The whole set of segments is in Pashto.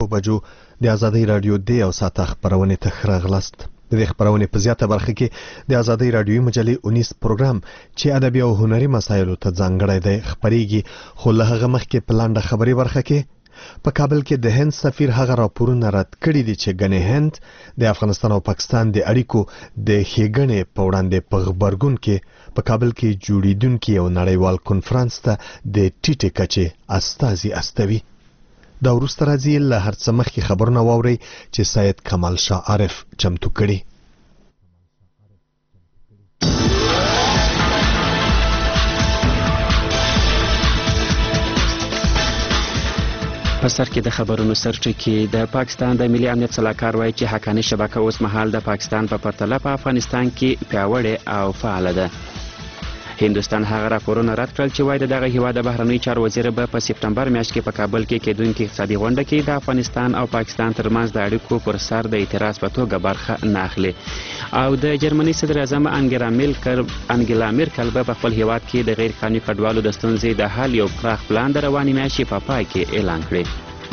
بجو د ازادۍ رادیو د یو ساعت خبرونه ته راغلاست. د خبرونه په زیاته برخه کې د ازادۍ رادیو مجلې 19 پروګرام چې ادبي او هنري مسایلو ته ځانګړی دی خبريږي، خو له هغه مخکې په لاندې خبري برخه کې په کابل کې د هند سفیر هغه راپورونه رد کړي دي چې ګنې هند د افغانستان او پاکستان د اړیکو د ښېګڼې په وړاندې په غبرګون کې په کابل کې جوړیدونکي یو نړیوال کنفرانس ته د ټیټې کچې استازي استوي. دا وروسته راځي له هر څه مخکې خبرونه واورئ چې سید کمال شاه عارف چمتو کړي. په سر کې د خبرونو سرټکی د پاکستان د ملي امنیت صلاحکار وایي چې حقاني شبکه اوس مهال د پاکستان په پرتله په افغانستان کې پیاوړې او فعاله ده. هندوستان هغه راپورونه رد کړل چې وایي دغه هیواد د بهرنیو چارو وزیر به په سپټمبر میاشت کې په کابل کې کېدونکې اقتصادي غونډه کې د افغانستان او پاکستان ترمنځ د اړیکو پر سر د اعتراض په توګه برخه نه اخلي. او د جرمني صدر اعظم انګلا میرکل به په خپل هیواد کې د غیر قانوني کډوالو د ستونزې د حل یو پراخ پلان د روانې میاشتې په پای کې اعلان کړی.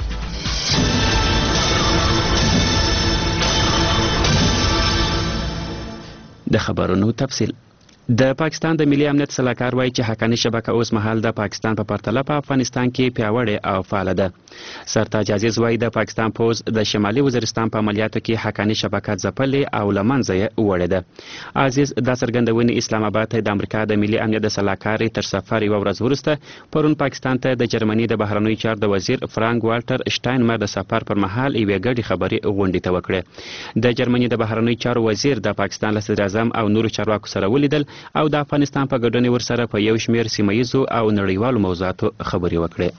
د خبرونو تفصیل. د پاکستان د ملي امنیت صلاحکار وایي چې حقاني شبکه اوس مهال د پاکستان په پرتله په افغانستان کې پیاوړې او فعاله ده. سرتاج عزیز وایي د پاکستان پوځ د شمالي وزیرستان په عملیاتو کې حقاني شبکه ځپلې او له منځه یې وړې ده. عزیز دا څرګندونې اسلام آباد ته د امریکا د ملي امنیت د صلاحکار تر سفر یوه ورځ وروسته پرون پاکستان ته د جرمني د بهرنیو چارو د وزیر فرانک والټر شټاینمر د سفر پر مهال یوې ګډې خبرې غونډې ته وکړې. د جرمني د بهرنیو چارو وزیر د پاکستان له صدر اعظم او نورو چارواکو سره ولیدل او د افغانستان په ګډون ورسره په یو شمېر سیمه ییزو او نړیوالو موضوعاتو خبرې وکړې.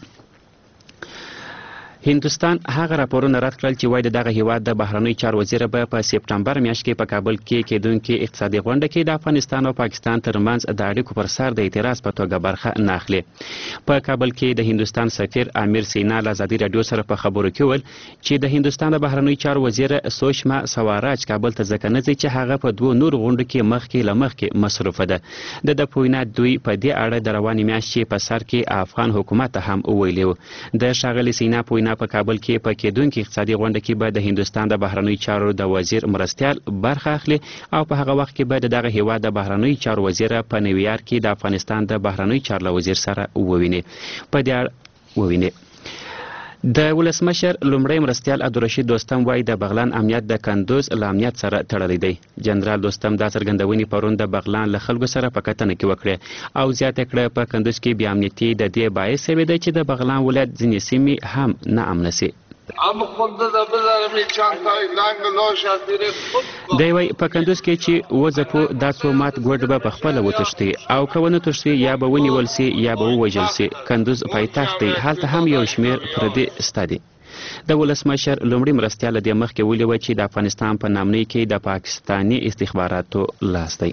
هندوستان هغه راپورونه رد کړل چې وایي دغه هیواد د بهرنیو چارو وزیر به په سپټمبر میاشت کې په کابل کې کېدونکې اقتصادي غونډه کې د افغانستان او پاکستان ترمنځ د اړیکو پر سر د اعتراض په توګه برخه نه اخلي. په کابل کې د هندوستان سفیر امیر سینا له ازادي راډیو سره په خبرو کې وویل چې د هندوستان د بهرنیو چارو وزیر سوشما سواراج کابل ته ځکه نه ځي چې هغه په دوو نورو غونډو کې مخکې مصروفه ده. د پوینا دوی په دې اړه د روانې میاشتې په سر کې افغان حکومت ته هم ویلي و. د ښاغلي سینا پوینا په کابل کې په کېدونکې اقتصادي غونډه کې به د هندوستان د بهرنیو چارو د وزیر مرستیال برخه اخلي او په هغه وخت کې به دغه هیواد د بهرنیو چارو وزیر په نیویارک کې د افغانستان د بهرنیو چارو له وزیر سره وویني. د ولسمشر لومړی مرستیال عبدالرشید دوستم وایي د بغلان امنیت د کندوز له امنیت سره تړلی دی. جنرال دوستم دا څرګندونې پرون د بغلان له خلکو سره په کتنه کې وکړې او زیاته کړه په کندوز کې بې امنیتي د دې باعث شوې ده چې د بغلان ولایت ځینې سیمې هم نه امنه سي. دی وایي په کندوز کې چې وځپو دا څو مات ګوډ به په خپله وتښتي او که ونه تښتي یا به ونیول سي یا به ووژل سي. کندوز پایتخت دی، هلته هم یو شمېر پردي سته دي. د ولسمشر لومړي مرستیال له دې مخکې ویلي وه چې د افغانستان په نامنۍ کې د پاکستاني استخباراتو لاس دی.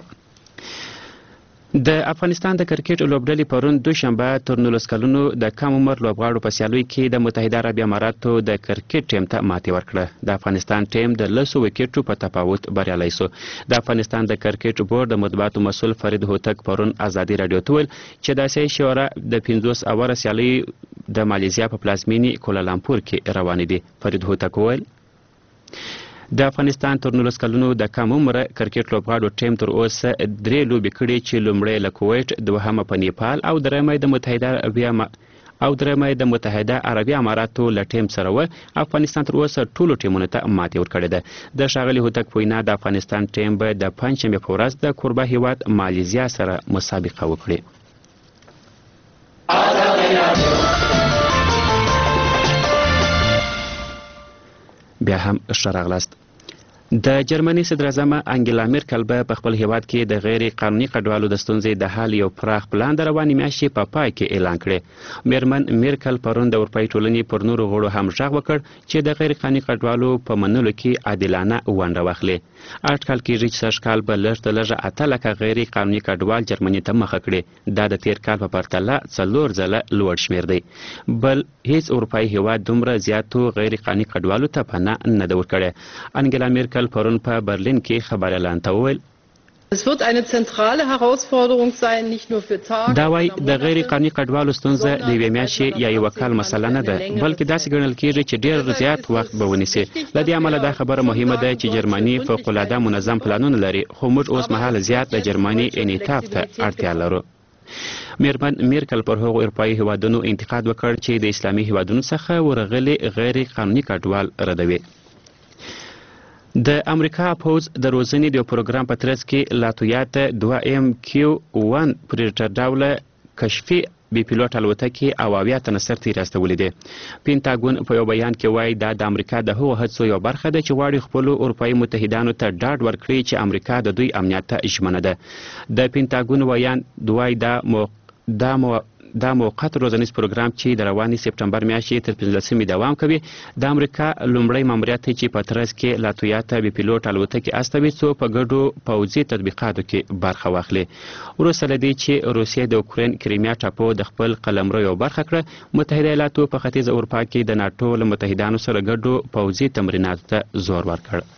د افغانستان د کرکټ لوبډلې پرون دوشنبه تر 19 کلونو د کم عمر لوبغاړو په سیالیو کې د متحده عربي اماراتو د کرکټ ټیم ته ماتې ورکړه. د افغانستان ټیم د 10 وکټو په تفاوت بریالی سو. د افغانستان د کرکټ بورډ د مطبوعاتو مسؤل فرید هوتک پرون ازادي راډیو ته ویل چې د اسیايي شورا د 50 اوره سیالۍ د مالیزیا په پلازمینې کوالالامپور کې روانې دي. فرید هوتک ویل د افغانستان تر 19 کلونو د کم عمره کرکټ لوبغاړو ټیم تر اوسه 3 لوبې کړې چې لومړی له کویټ، دوهمه په نیپال او درېیمه د متحده عربي اماراتو له ټیم سره و. افغانستان تر اوسه ټولو ټیمونو ته ماتې ورکړې ده. د ښاغلي هوتک په وینا د افغانستان ټیم به د پنجشنبې په ورځ د کوربه هیواد مالیزیا سره مسابقه وکړي. بیا هم ښه راغلاست. د جرمني صدر اعظم انګلا میرکل به په خپل هیواد کې د غیر قانوني کډوالو د ستونزې د حل یو پراخ پلان د روانې میاشتې په پای کې اعلان کړی. میرمن میرکل پرون د اروپایي ټولنې پر نورو غړو هم غږ وکړ چې د غیر قانوني کډوالو په منلو کې عادلانه ونډه واخلي. اټکل کېږي چې سږ کال به لږ تر لږه 8 لکه غیر قانوني کډوال جرمني ته مخه کړي. دا د تیر کال په پرتله 4 ځله لوړ شمېر دی. بل هیڅ اروپایي هیواد دومره زیاتو غیر قانوني کډوالو ته پناه نه ده ورکړې. انګلا میرکل پرون په برلین کې خبر اعلان ته وویل Es wird eine zentrale Herausforderung sein, nicht nur für Tage. دا وایي د غیر قانوني کډوالو ستونزه د یوې میاشتې یا یوه کال مسله نه ده، بلکې داسې ګڼل کېږي چې ډېر زیات وخت به ونیسي. له دې امله دا خبره مهمه ده چې جرمني فوق‌العاده منظم پلانونه لري، خو موږ اوس مهال زیات د جرمني انعطاف ته اړتیا لرو. میرکل پر هغو اروپایي هیوادونو انتقاد وکړ چې د اسلامي هیوادونو څخه ورغلي غیر قانوني کډوال ردوي. د امریکا پوز د روزنې د پروګرام په ترڅ کې لاتویات 2MQ-1 پریډیټر ډوله کشفي بي پیلوټ الوتکې او 80 تنه سرتېري راستولي دي. پینټاګون په یو بیان کې وایي دا د امریکا د هغو هڅو یو برخه ده چې غواړي خپلو اروپایي متحدانو ته ډاډ ورکړي چې امریکا د دوی امنیت ته ژمنه ده. د پینټاګون ویان وایي دا موقت روزنیز پروګرام چې د روانې سپټمبر میاشتې تر 15مې دوام کوي د امریکا لومړی ماموریت چې په ترڅ کې لاتویاته بي پیلوټ الوتکې استوي څو په ګډو پوځي تطبیقاتو کې برخه واخلي. وروسته له دې چې روسیې د اوکراین کریمیا ټاپو د خپل قلمرو یو برخه کړه، متحده ایالاتو په ختیځ اروپا کې د ناټو له متحدانو سره ګډو پوځي تمریناتو ته زور ورکړ.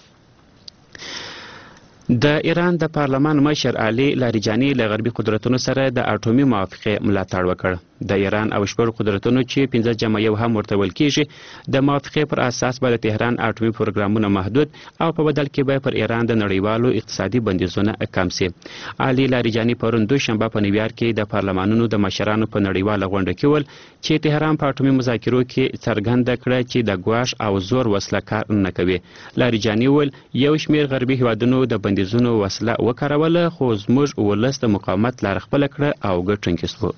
د ایران د پارلمان مشر علي لاریجاني له غربي قدرتونو سره د اټومي موافقې ملاتړ وکړ. د ایران او شپږ قدرتونو چې 15 هم ورته ویل کېږي د موافقې پر اساس به د تهران اټومي پروګرامونه محدود او په بدل کې به پر ایران د نړیوالو اقتصادي بندیزونه کم سي. علي لاریجاني پرون دوشنبه په نیویارک کې د پارلمانونو د مشرانو په نړیواله غونډه کې ول چې تهران په اټومي مذاکرو کې څرګنده کړه چې د ګواښ او زور وسله کار نه کوي. لاریجاني ول یو شمېر غربي هیوادونو د بندیزونو وسله وکاروله، خو زموږ ولس د مقاومت لاره خپله کړه او ګټونکي سو.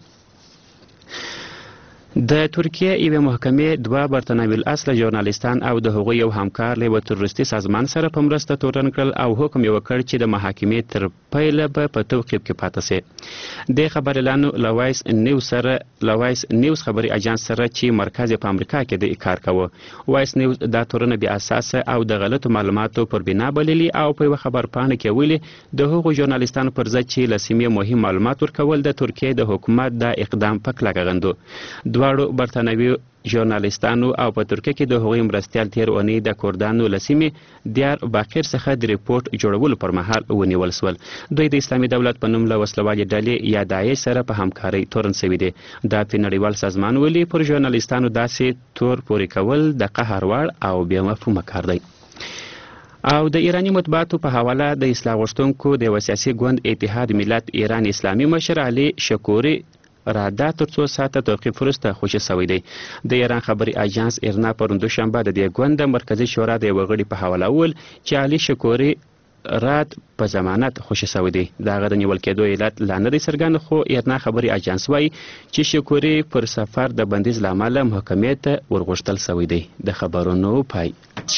د ترکیه یوې محکمې 2 برتانوي الاصله ژورنالیستان او د هغوی یو همکار له یوه تروریستي سازمان سره په مرسته تورن کړل او حکم یې وکړ چې د محاکمې تر پیله به په توقیف کې پاته سي. د خبر اعلان له وایس نیوز خبري اجانس سره چې مرکز په امریکا کې د کار کوي. وایس نیوز دا تورنه بې اساسه او د غلطو معلوماتو پر بنا بللي او په یوه خبرپاڼه کې ویلي د هغو ژورنالیستانو پر ضد چې له سیمې مهم معلومات ورکول د ترکیې د حکومت د اقدام په کلکه غندو. دواړو برتانوي ژورنالیستانو او په ترکیه کې د هغوی مرستیال تیر اونۍ د کردانو له سیمې دیار باقر څخه د ریپورټ جوړولو پر مهال ونیول سول. دوی د اسلامي دولت په نوم له وسلوالې ډلې یا داعش سره په همکارۍ تورن سوي دي. دا په نړیوال سازمان ویلي پر ژورنالیستانو داسې تور پورې کول د قهر وړ او بې مفهومه کار دی. او د ایراني مطبوعاتو په حواله د اصلاح غوښتونکو د یوه سیاسي ګوند اتحاد ملت ایران اسلامي مشر علي شکوري رادا تر 2 ساعته توقیف وروسته خوشي سوی دی. د ایران خبري اجانس ایرنا پرون دوشنبه د دې ګوند د مرکزي شورا د یوه غړي په حواله وویل چې علي شکوري راد په ضمانت خوشي سوی دی. د هغه د نیول کېدو علت لا نه دی څرګند، خو ایرنا خبري اجانس وایي چې شکوري پر سفر د بندیز له امله محکمې ته ورغوښتل سوی دی. د خبرونو پای.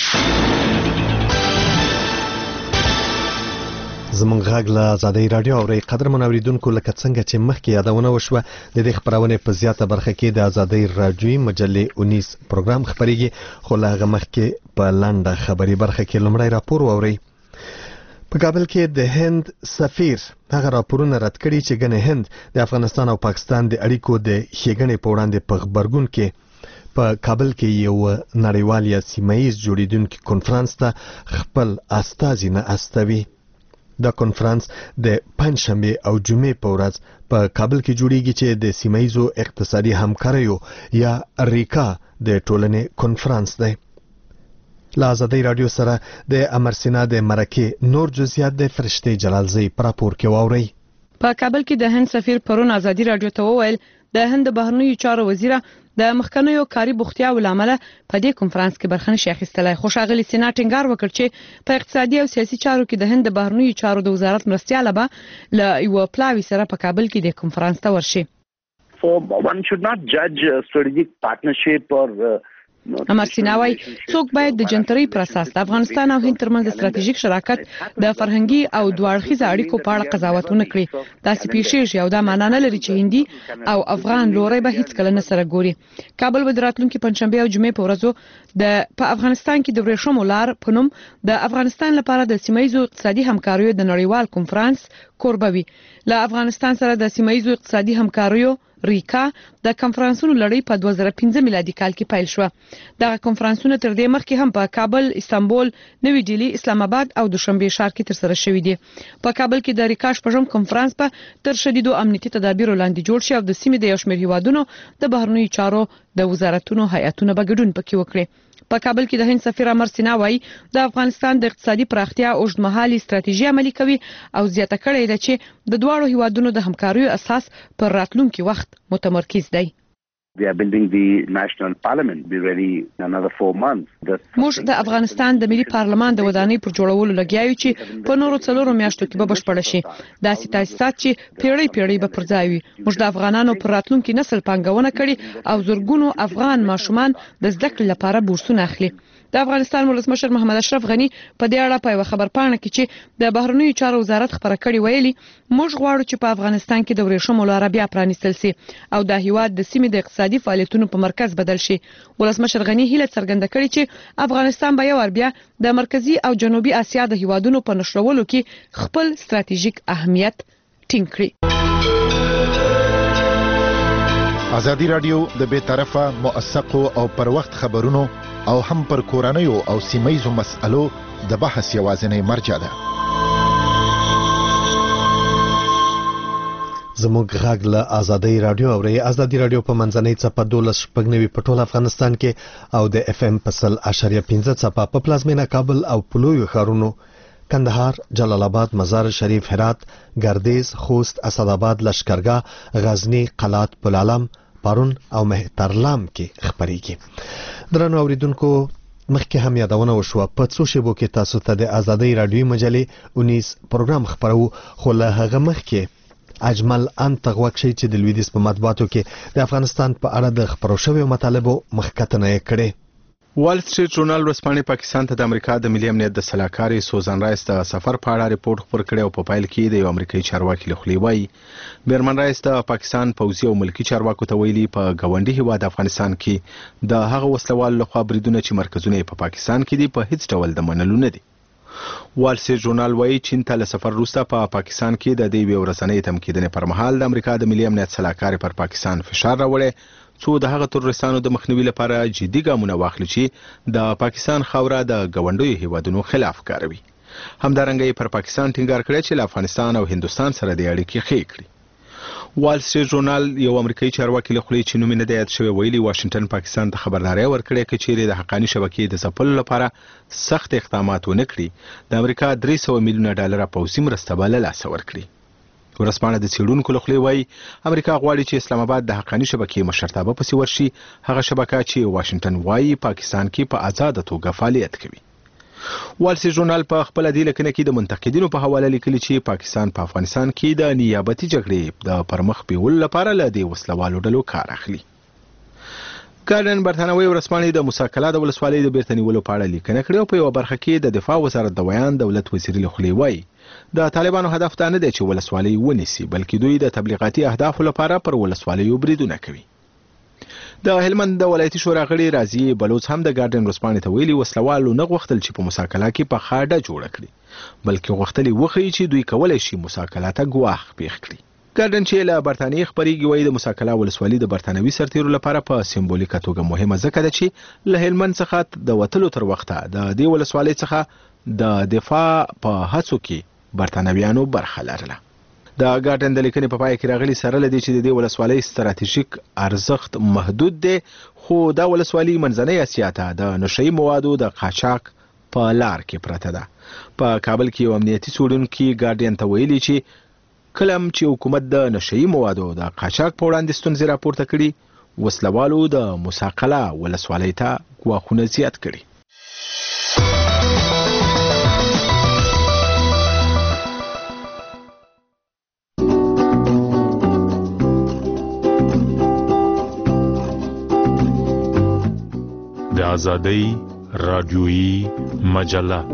زمونږ غږ له ازادۍ راډیو اورئ. قدرمن اوریدونکو، لکه څنګه چې مخکې یادونه وشوه د دې خپرونې په زیاته برخه کې د ازادۍ راډیوي مجلې 19 پروګرام خپریږي، خو له هغه مخکې په لنډه خبري برخه کې لومړی راپور واورئ. په کابل کې د هند سفیر هغه راپورونه رد کړي چې ګنې هند د افغانستان او پاکستان د اړیکو د ښېګڼې په وړاندې په غبرګون کې په کابل کې یو نړیوال یا سیمه‌ییز جوړیدونکي کنفرانس ته خپل استازي نه استوي. دا کنفرانس د پنځشنبه او جمعې په ورځ په کابل کې جوړیږي چې د سیمه‌ییزو اقتصادي همکاریو یا ریکا د ټولنې کنفرانس دی. له ازادۍ راډیو سره د امرسینا د مرکې نور جزئیات د فرشته جلالزی پر راپور کې واوري. په کابل کې د هند سفیر پرون ازادۍ راډیو ته وویل د هند بهرنیو چارو وزیره د مخکنیو کاري بوختیاو لامل په دې کنفرانس کې برخه نشي اخیستلای. خو ښاغلي سینا ټینګار وکړ چې په اقتصادي او سیاسي چارو کې د هند بهرنیو چارو د وزارت مرستیاله به له یو پلاوي سره په کابل کې د کنفرانس ته ورشي. So one should not judge strategic partnership or امرسینا وایي څوک باید د جنتري پر اساس د افغانستان او هند ترمنځ د ستراتیژیک شراکت د فرهنګي او دوړخیزه اړیکو په اړه قضاوت ونه کړي. داسې پیښیږي او دا معنی نه لري چې هندي او افغان لوري به هیڅ کله نه سره ګوري. کابل به د راتلونکي پنځشنبه او جمعې په ورځو په افغانستان کې د ورېښمو لار په نوم د افغانستان لپاره د سیمه‌ییزو اقتصادي همکاریو د نړیوال کنفرانس کوربه وي. له افغانستان سره د سیمه‌ییزو اقتصادي همکاریو ریکا د کنفرانسونو لړۍ په 2015 میلادي کال کې پیل شو. دغه کنفرانسونه تر دې مخکې هم په کابل، استانبول، نوی ډیلی، اسلام آباد او دوشنبه ښار کې ترسره شوې دي. په کابل کې د ریکا شپږم کنفرانس په تر شدیدو امنیتي تدابیرو لاندې جوړ شو او د سیمې د یو شمېر هیوادونو د بهرنیو چارو د وزارتونو هیئتونه به ګډون پکې وکړي. په کابل کې د هند سفیر امر سینا وایي د افغانستان د اقتصادي پراختیا اوږدمهالي ستراتیژي عملي کوي او زیاته کړې ده چې د دواړو هیوادونو د همکاریو اساس پر راتلونکي وخت متمرکز دی. We are building the national parliament. Be ready in another 4 months. موږ د افغانستان د ملي پارلمان د ودانۍ پر جوړولو لګیایو چې په نورو 4 میاشتو کې به بشپړ شي. داسې تاسیسات چې پیړۍ به پر ځای وي. موږ د افغانانو پر راتلونکي نسل پانګونه کړې او زرګونو افغان ماشومان د زده کړې لپاره بورسونه اخلي. د افغانستان ولسمشر محمد اشرف غنی په دې اړه په خبرپاڼه کې چې د بهرنیو چارو وزارت خبره کړې ویلي موږ غواړو چې په افغانستان کې د ورېښمو لاره بیا پرانیستل شي او د هیواد د سیمې د اقتصادي فعالیتونو په مرکز بدل شي. ولسمشر غنی هیله څرګنده کړې چې افغانستان به یو ور بیا د مرکزی او جنوبي اسیا د هیوادونو په نشرولو کې خپل ستراتیژیک اهمیت ټینګ کړي. ازادي رادیو د بې طرفه موثقو او پر وخت خبرونو او هم پر کورنیو او سیمایزو مسألو د بحث یوازینی مرجع ده. زموږ غږ له ازادي رادیو اوري. ازادي رادیو په منځنۍ څپه 12.9 په ټول افغانستان کې او د اف ام په 0.15 څپه په پلازمینه کابل او پلویو ښارونو کندهار، جلال آباد، مزار شریف، هرات، گردیز، خوست، اسداباد، لشکرګاه، غزنی، قلات، پلالم، پرون او مهترلام کې خبريږي. درنو اوریدونکو مخکې هم یادونه وشوه په څو شیبو کې تاسو ته د ازادي رادیو مجلې 19 پروګرام خبرو خو له هغه مخکې اجمل ان تغوک شي چې د لویدیس په مطبوعاتو کې د افغانستان په اړه د خبرو شویو مطالبو مخکتنه کړي. وال سټریټ ژورنال ورځپاڼې پاکستان ته د امریکا د ملي امنیت د سلاکاري سوزان رایس د سفر په اړه ریپورت خپور کړی او په پایل کې د یو امریکایي چارواکي له خولې وایي بیرمن رایس د پاکستان پوځي او ملکی چارواکو ته ویلي په ګاونډي هیواد افغانستان کې د هغه وسلوال لخوا بریدونه چې مرکزونه په پاکستان کې دي په هیڅ ډول د منلو نه دي. وال سټریټ ژورنال وایي چین ته له سفر وروسته په پاکستان کې د دې ورځنۍ تمکیدنې پر مهال د امریکا د ملي امنیت سلاکاري پر پاکستان فشار راوړی څو د هغه تروریستانو د مخنیوي لپاره جدي ګامونه واخلي چې د پاکستان خاوره د ګاونډیو هیوادونو خلاف کاروي. همدارنګه پر پاکستان ټینګار کړی چې له افغانستان او هندستان سره د اړیکې ښې کړي. وال سټریټ ژورنال یو امریکایي چارواکي له خولې چې نوم نه دی یاد شوی ویلي واشنگټن پاکستان ته خبرداري ورکړې چې چیرې د حقاني شبکې د ځپلو لپاره سخت اقدامات ونه کړي د امریکا 300 میلیونه ډالر پوځي مرسته به له لاسه ورکړي. ورسپانه د څېړونکو له خولې وایي امریکا غواړي چې اسلام آباد د حقاني شبکې مشرتابه پسې ورشي هغه شبکه چې واشنگټن وایي پاکستان کې په آزاده توګه فعالیت کوي. وال سټریټ ژورنال په خپل د لیکنه کې د منتقدینو په حواله لیکلي چې پاکستان په افغانستان کې د نیابتي جګړې د پرمخ بیولو لپاره له دې وسلوالو ډلو کار اخلي. ګارډن برتانوي ورسپانې د موسی د ولسوالۍ د بیرته نیولو په اړه لیکنه کړې او په یو برخه کې د دفاع وزارت د ویان دولت وزیر له خولې وایي د طالبانو هدف دا نه دی چې ولسوالۍ ونیسي بلکې دوی د تبلیغاتي اهدافو لپاره پر ولسوالیو بریدونه کوي. د هلمند د ولایتي شورا غړي راضي بلوچ هم د ګارډن ورسپانې ته ویلي وسلوالو نه غوښتل چې په موسی کې په خاډه جوړه کړي بلکې غوښتل وخی چې دوی کولای شي موسی ته ګواښ پیښ کړي. ګارډن چې له برتانیې خبريږي وایي د موسی ولسوالۍ د برتانوي سرتیرو لپاره په سمبولیکه توګه مهمه ځکه ده چې له هلمند څخه د وټلو تر وخته د دې ولسوالۍ څخه د دفاع په هڅو کې برتانویانو برخه لرله. د ګارډن د لیکنې په پای کې راغلي سره لدی چې د دې ولسوالۍ ستراتیژیک ارزښت محدود دی خو دا ولسوالۍ منځنۍ اسیا ته د نشئی موادو د قاچاق په لار کې پرته ده. په کابل کې یو امنیتي څېړونکي ګارډین ته ویلي چې کلم چې حکومت د نشئی موادو د قاچاق په وړاندې ستونزې راپورته کړي وسلوالو د موسی ولسوالۍ ته ګواښونه زیات کړي. د ازادۍ رادیویی مجله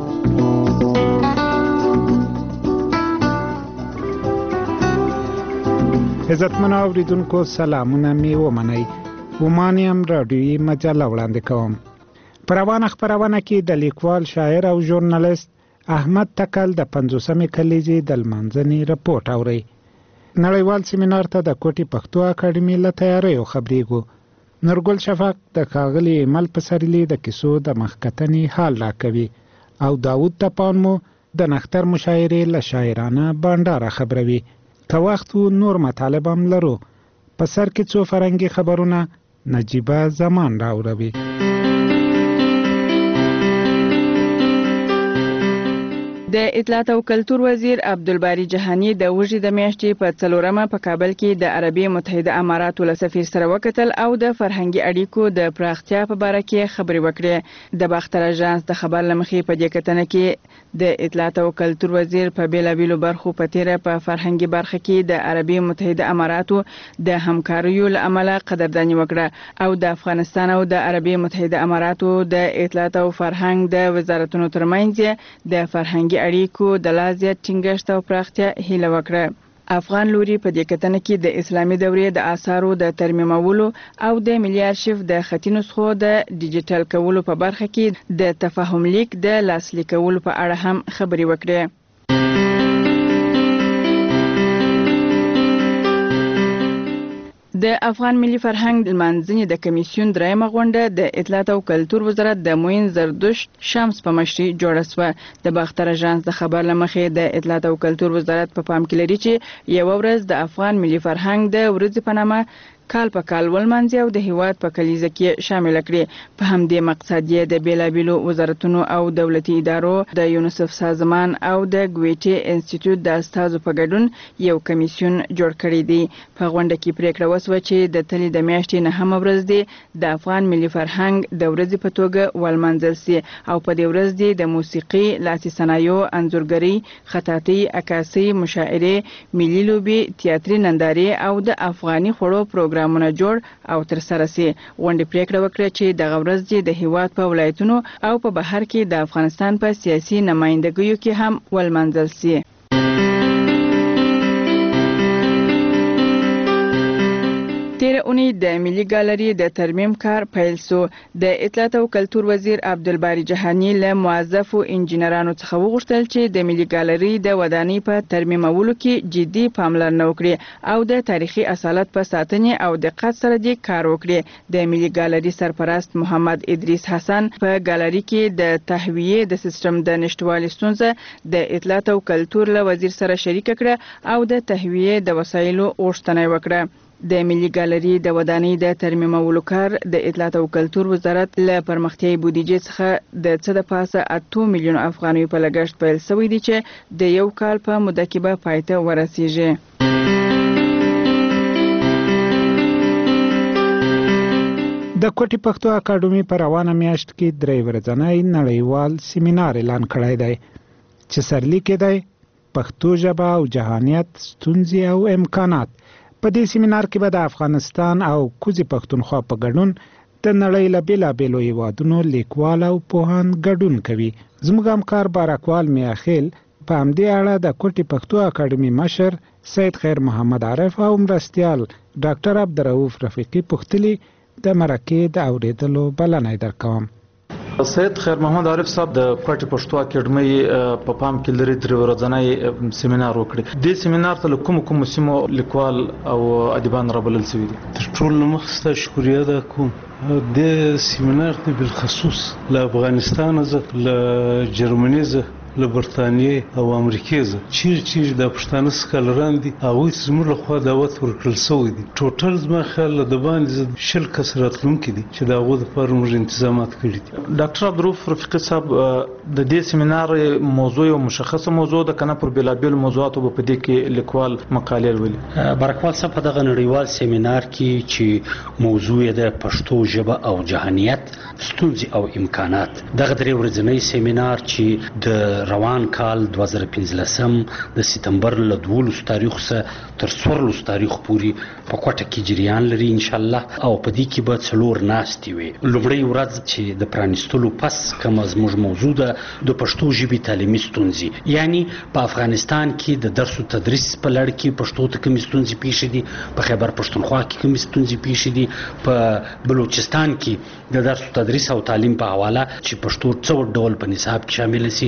عزتمن اوریدونکو سلامونه می ومنئ. ومانیم رادیویی مجله وړاندې کوم. په روانه خپرونه کې د لیکوال، شاعر او ژورنالیست احمد تکل د 50مې کلیزې د لمانځنې رپورټ اورئ. نړیوال سیمینار ته د کوټي پښتو اکاډمي له تیاریو خبرېږو. نورګل شفق د ښاغلي ایمل پسرلي د کیسو د مخکتنې حال راکوي او داود تپان مو د نختر مشاعرې له شاعرانه بانډاره خبروي. که وخت نور مطالب هم لرو. په سر کې څو فرنګي خبرونه نجیبه زمان راوړوي. د اطلاعات او کلتور وزیر عبدالباری جهانی د وژې د میاشتې په 4مه په کابل کې د عربي متحده اماراتو له سفیر سره وکتل او د فرهنګي اړیکو د پراختیا په اړه کې خبرې وکړې. د باختر اژانس د خبر لمخې په دې کتنه کې د اطلاعات او کلتور وزیر په بیلابیلو برخو په تیره په فرهنګي برخه کې د عربي متحده اماراتو د همکاریو له امله قدرداني وکړه او د افغانستان او د عربي متحده اماراتو د اطلاعات او فرهنګ د وزارتونو ترمنځ د فرهنګي اړیکو د لا زیات ټینګښت او پراختیا هیله وکړه. افغان لوري په دې کتنه کې د اسلامي دورې د آثارو د ترمیمولو او د ملي ارشیف د خطي نسخو د ډیجیټل کولو په برخه کې د تفاهم لیک د لاسلیک کولو په اړه هم خبرې وکړې. د افغان ملي فرهنګ لمانځنې د کمیسیون درېمه غونډه د اطلاعات او کلتور وزارت د موین زردشت شمس په مشرۍ جوړه شوه. د باختر اژانس د خبر لمخې د اطلاعات او کلتور وزارت په پام کې لري چې یو ورځ د افغان ملي فرهنګ د ورځې په نامه کال په کال ولمانځي او د هیواد په کلیزه کې شامل کړي. په همدې مقصد یې د بیلابیلو وزارتونو او دولتي ادارو د یونیسف سازمان او د ګویټي انسټیټیوټ د استادو په ګډون یو کمیسیون جوړ کړی دی. په غونډه کې پریکړه وشوه چې د تلې د میاشتې 9مه ورځ دی د افغان ملي فرهنګ د ورځې په توګه ولمانځل سي او په دې ورځ دی د موسیقي، لاسي صنایعو، انځورګرۍ، خطاطۍ، عکاسۍ، مشاعرې، ملي لوبې، تیاتري نندارې او د افغاني خوړو پروګرامونه جوړ او تر سره سي. غونډه پریکړه وکړه چې د غورز د هیواد په ولایتونو او په بهر کې د افغانستان په سیاسي نمائندګیو کې هم ولمانځل سي. تیر اونۍ د ملي ګالري د ترمیم کار پیل سو. د اطلاعات او کلتور وزیر عبدالباری جهانی له موظفو انجینرانو څخه وغوښتل چې د ملي ګالري د ودانۍ په ترمیمولو کې جدي پاملرنه وکړي او د تاریخي اصالت په ساتنې او دقت سره د کار وکړي. د ملي ګالري سرپرست محمد ادریس حسن په ګالري کې د تهویې د سیستم د نشټوالي ستونزه د اطلاعات او کلتور له وزیر سره شریک کړه او د تهویې د وسایلو غوښتنه وکړه. د ملي ګالري د ودانۍ د ترمیمولو کار د اطلاعات او کلتور وزارت له پرمختیایي بودیجې څخه د څه د پاسه 8 میلیون افغانیو په لګښت پیل شوی دی چې د یو کال په موده کې به پای ته ورسیږي. د کوټي پښتو اکاډمي په روانه میاشت کې 3 ورځنی نړیوال سیمینار اعلان کړی دی چې سرلیک دی پښتو ژبه او جهانیت، ستونزې او امکانات. په دې سیمینار کې به د افغانستان او کوزي پښتونخوا په ګډون د نړۍ له بیلابیلو هیوادونو لیکوال او پوهان ګډون کوي. زموږ همکار بارکوال میاخیل په همدې اړه د کوټي پښتو اکاډمي مشر سید خیر محمد عارف او مرستیال ډاکټر عبدالرؤف رفیقي پوښتلي د مرکې د اوریدلو بلنه درکوم. سید خیر محمد عارف صاحب د کوټي پښتو اکاډمي په پام کې لري 3 ورځنی سیمینار وکړي. د سیمینار ته کوم سیمو لیکوال او ادیبان رابلل شوي دي؟ تر ټولو مخسته شکریه ده کوم د سیمینار ته بالخصوص له افغانستان زه له جرمني زه له برتانیې او امریکې زه چیرې د پښتانه سکالران دي هغوی ته زموږ لخوا دعوت ورکړل شوی دی. ټوټل زما خیال د باندې 10 کس راتلونکي دي چې د هغو دپاره موږ انتظامات کړي دي. ډاکټر عبدالرؤف رفیقي صاحب د دې سیمینار موضوع یو مشخصه موضوع ده کنه پر بیلابیل موضوعاتو په دې کې لیکوال مقالې لولي؟ بارکوال صاحب په دغه نړیوال سیمینار کې چې موضوع یې د پښتو ژبه او جهانیت، ستونزې او امکانات، دغه 3 ورځنی سیمینار چې د روان کال 2015 د سپتمبر له 12 تاریخ څخه تر 14 تاریخ پورې په کوټه کې جریان لري ان شاء الله او په دې کې به 4 ناستې وي. لومړی ورځ چې د پرانیستلو پس کوم زموږ موضوع ده د پښتو ژبې تعلیمي ستونزې، یعنی په افغانستان کې د درس او تدریس په لړ کې پښتو ته کومې ستونزې پیښې دي، په خیبر پښتونخوا کې کومې ستونزې پیښې دي، په بلوچستان کې د درس او تدریس او تعلیم په حواله چې پښتو څو ډول په نصاب کې شامل شي کومې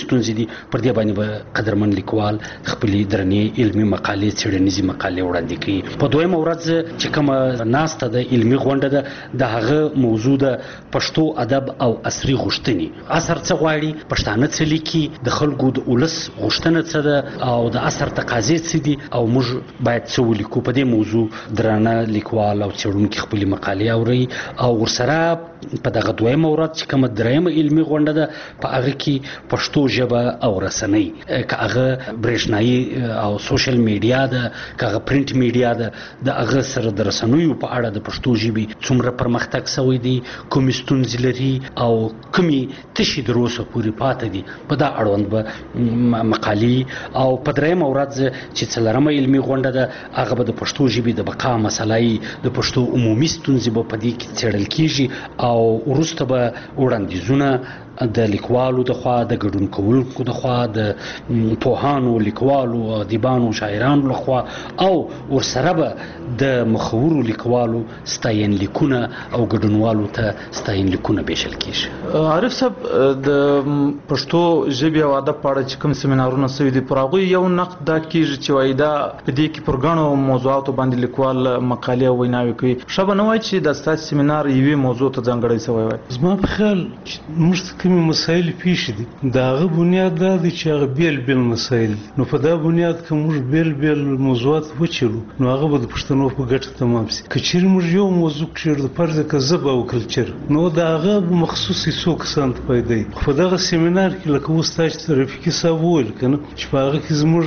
ستونزې دي پر دې باندې به قدرمن لیکوال خپلې درنې علمي مقالې څېړنیزې مقالې وړاندې کړي. په دویمه ورځ چې کومه ناسته د علمي غونډه ده د هغه موضوع ده پښتو ادب او عصري غوښتنې. عصر څه غواړي، پښتانه څه لیکي، د خلکو د ولس غوښتنه څه ده او د عصر تقاضې څه دي او موږ باید څه ولیکو. په دې موضوع درانه لیکوال او څېړونکي خپلې مقالې اوري او ورسره په دغه دویمه ورځ چې کومه درېیمه علمي غونډه ده په هغه کې پښتو ژبه او رسنۍ که هغه برېښنایي او سوشل میډیا ده که هغه پرنټ میډیا ده د هغه سره د رسنیو په اړه د پښتو ژبې څومره پرمختګ شوی دی، کومې ستونزې لري او کومې تشې تر اوسه پورې پاتې دي. په دا اړوند به مقالې او په درېیمه ورځ چې څلورمه علمي غونډه ده هغه به د پښتو ژبې د بقا مسله د پښتو عمومي ستونزې به په دې کې څېړل کېږي او وروسته به وړاندیزونه د لیکوالو د خوا د ګډون کوونکو د خوا د پوهانو لیکوالو ادیبانو شاعرانو له خوا او ورسره به د مخورو لیکوالو ستاینلیکونه او ګډونوالو ته ستاینلیکونه ویشل کېږي. عارف صاحب د پښتو ژبې او ادب په اړه چې کوم سیمینارونه شوي دي پر هغوی یو نقد دا کېږي چې وایي دا په دې کې پر ګڼو موضوعاتو باندې لیکوال مقالې او ویناوې کوي. ښه به نه وایي چې دا ستاسو سیمینار یوې موضوع ته ځانګړی شوی وای؟ زما په خیال موږ کومې مسایل پیښ دي د هغه بنیاد دا دی چې هغه بیل بیل مسایل نو په دا بنیاد کې موږ بیل بیل موضوعات وچلو نو هغه به د پښتنو په ګټه تمام شي. که چیرې موږ یو موضوع کړو د فرض که ژبه او کلچر نو دا هغه مخصوصي څو کسان ته پیدا وي. په دغه سیمینار کې لکه اوس تاسو رفیقي صاحب وویل که نه چې په هغه کې زموږ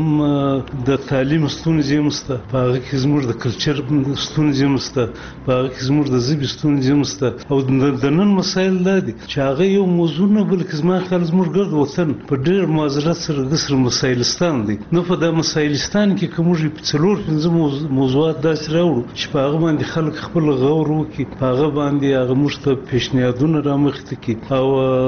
د تعلیم ستونزې هم شته، په هغه کې زموږ د کلچر ستونزې هم شته، په هغه کې زموږ د ژبې ستونزې هم شته او د نن مسایل دا دي چې هغه یو موضوع نه بلکې زما خیال زموږ ګرد وطن په ډېر معذرت سره دسر مسایلستان دی. نو په دا مسایلستان کې که موږ په 4-5 موضوعات داسې راوړو چې په هغه باندې خلک خپل غور وکړي، په هغه باندې هغه موږ ته پیشنهادونه رامخته کړي او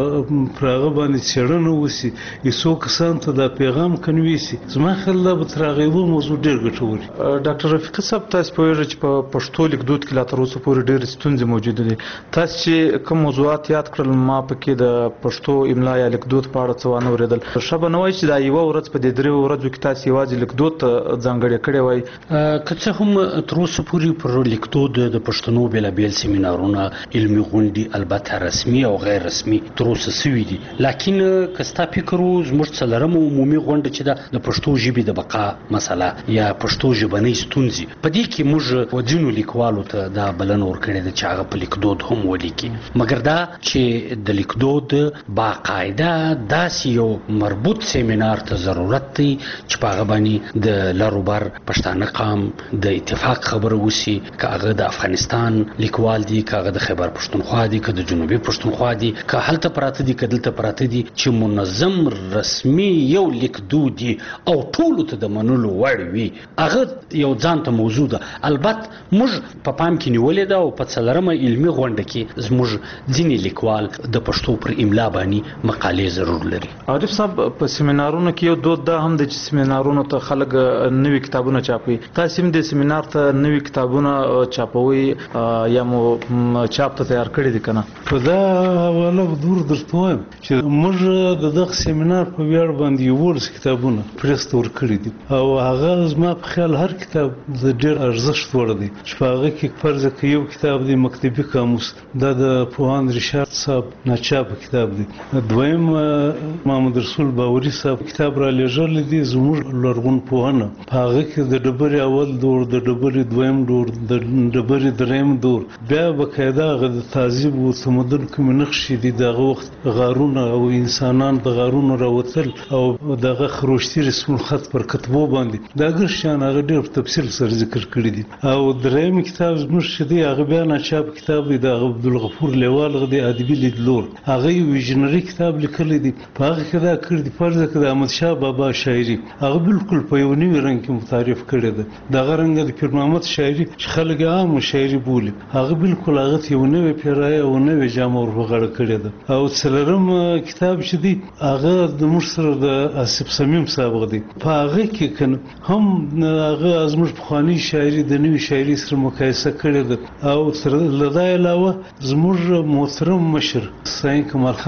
پر هغه باندې څېړنه وشي، څو کسان ته دا پیغام کنوي شي، زما خیال دا به تر هغه یوه موضوع ډېر ګټور وي. ډاکټر رفیقي صاحب تاسو پوهېږئ چې په پښتو لیکدود کې لا تر اوسه پورې ډېرې ستونزې موجودې دي. تاسو چې کوم موضوعات یاد کړل ما پکې د پښتو املا یا لیکدود په اړه څه وانه اورېدل. ښه به نه وایي چې دا یوه ورځ په دې 3 ورځو کې تاسو یوازې لیکدود ته ځانګړې کړې وای؟ که څه هم تر اوسه پورې پر لیکدود د پښتنو بېلابېل سیمینارونه علمي غونډې البته رسمي او غیر رسمي تر اوسه سوي دي، لیکن که ستا فکر و زموږ څلورمه عمومي غونډه چې ده د پښتو ژبې د بقا مسله یا پښتو ژبنۍ ستونزې په دې کې موږ ځینو لیکوالو ته دا بلنه ورکړې ده چې هغه په لیکدود هم ولیکي، مګر دا چې د لیکدود باقاعده داسې یو مربوط سیمینار ته ضرورت دی چې په هغه باندې د لروبر پښتانه قام د اتفاق خبره وشي، که هغه د افغانستان لیکوال دي، که هغه د خیبر پښتونخوا دي، که د جنوبي پښتونخوا دي، که هلته پراته دي، که دلته پراته دي، چې منظم رسمي یو لیکدود دي او ټولو ته د منلو وړ وي، هغه یو ځان ته موضوع ده. البته موږ په پام کې نیولې ده او په څلورمه علمي غونډه کې زموږ ځینې لیکوال د پښتو پر املا باندې مقالې ضرور لري. عارف صاحب په سیمینارونو کې یو دود دا هم دی چې سیمینارونو ته خلک نوي کتابونه چاپوي. تاسو هم د سیمینار ته نوي کتابونه چاپوي یا مو چاپ ته تیار کړی دي کنه؟ په دا حواله دور درته وایم چې موږ د دغه سیمینار په ویاړ باندې 14 کتابونه پرست ورکړي دي او هغه زما په خیال هر کتاب د ډېر ارزښت وړ دی چې په هغه کې فرض که یو کتاب دی مکتبي قاموس، دا د پوهاند ریشارد صاحب ناچاپ کتاب دی. دویم محمد رسول باوري صاحب کتاب را لېږلی دی زموږ لرغون پوهنه، په هغه کې د ډبرې اول دور، د ډبرې دویم دور، د ډبرې دریم دور، بیا بقاعده هغه د تهذیب او تمدن کومې نقشې دي، دغه وخت غارونه او انسانان د غارونو راوتل او دغه خروشتي رسم الخط پر کتبو باندې دا ګر شان هغه ډېر په تفصیل سره ذکر کړي دي. او دریم کتاب زموږ چې دی هغه بیا ناچاپ کتاب دی د عبدالغفور لیوال د ادبي لیدلور، هغه یو ویژنري کتاب لیکلی دی، په هغه کې دا کړي دي فرض که د احمدشاه بابا شاعري هغه بالکل په یو نوي رنګ کې متعارف کړی ده. دغه رنګ د پیر محمد شاعري چې خلک عام شاعري بولي هغه بالکل هغه ته یو نوې پیرایه او نوې جامه ورغړه کړې ده. او څلورم کتاب چې دی هغه د موږ سره د آصف صمیم صاحب دی، په هغه کې کنه هم هغه زموږ پخواني شاعري د نوې شاعري سره مقایسه کړې ده. او له دا علاوه زموږ محترم مشر سعید کمال خان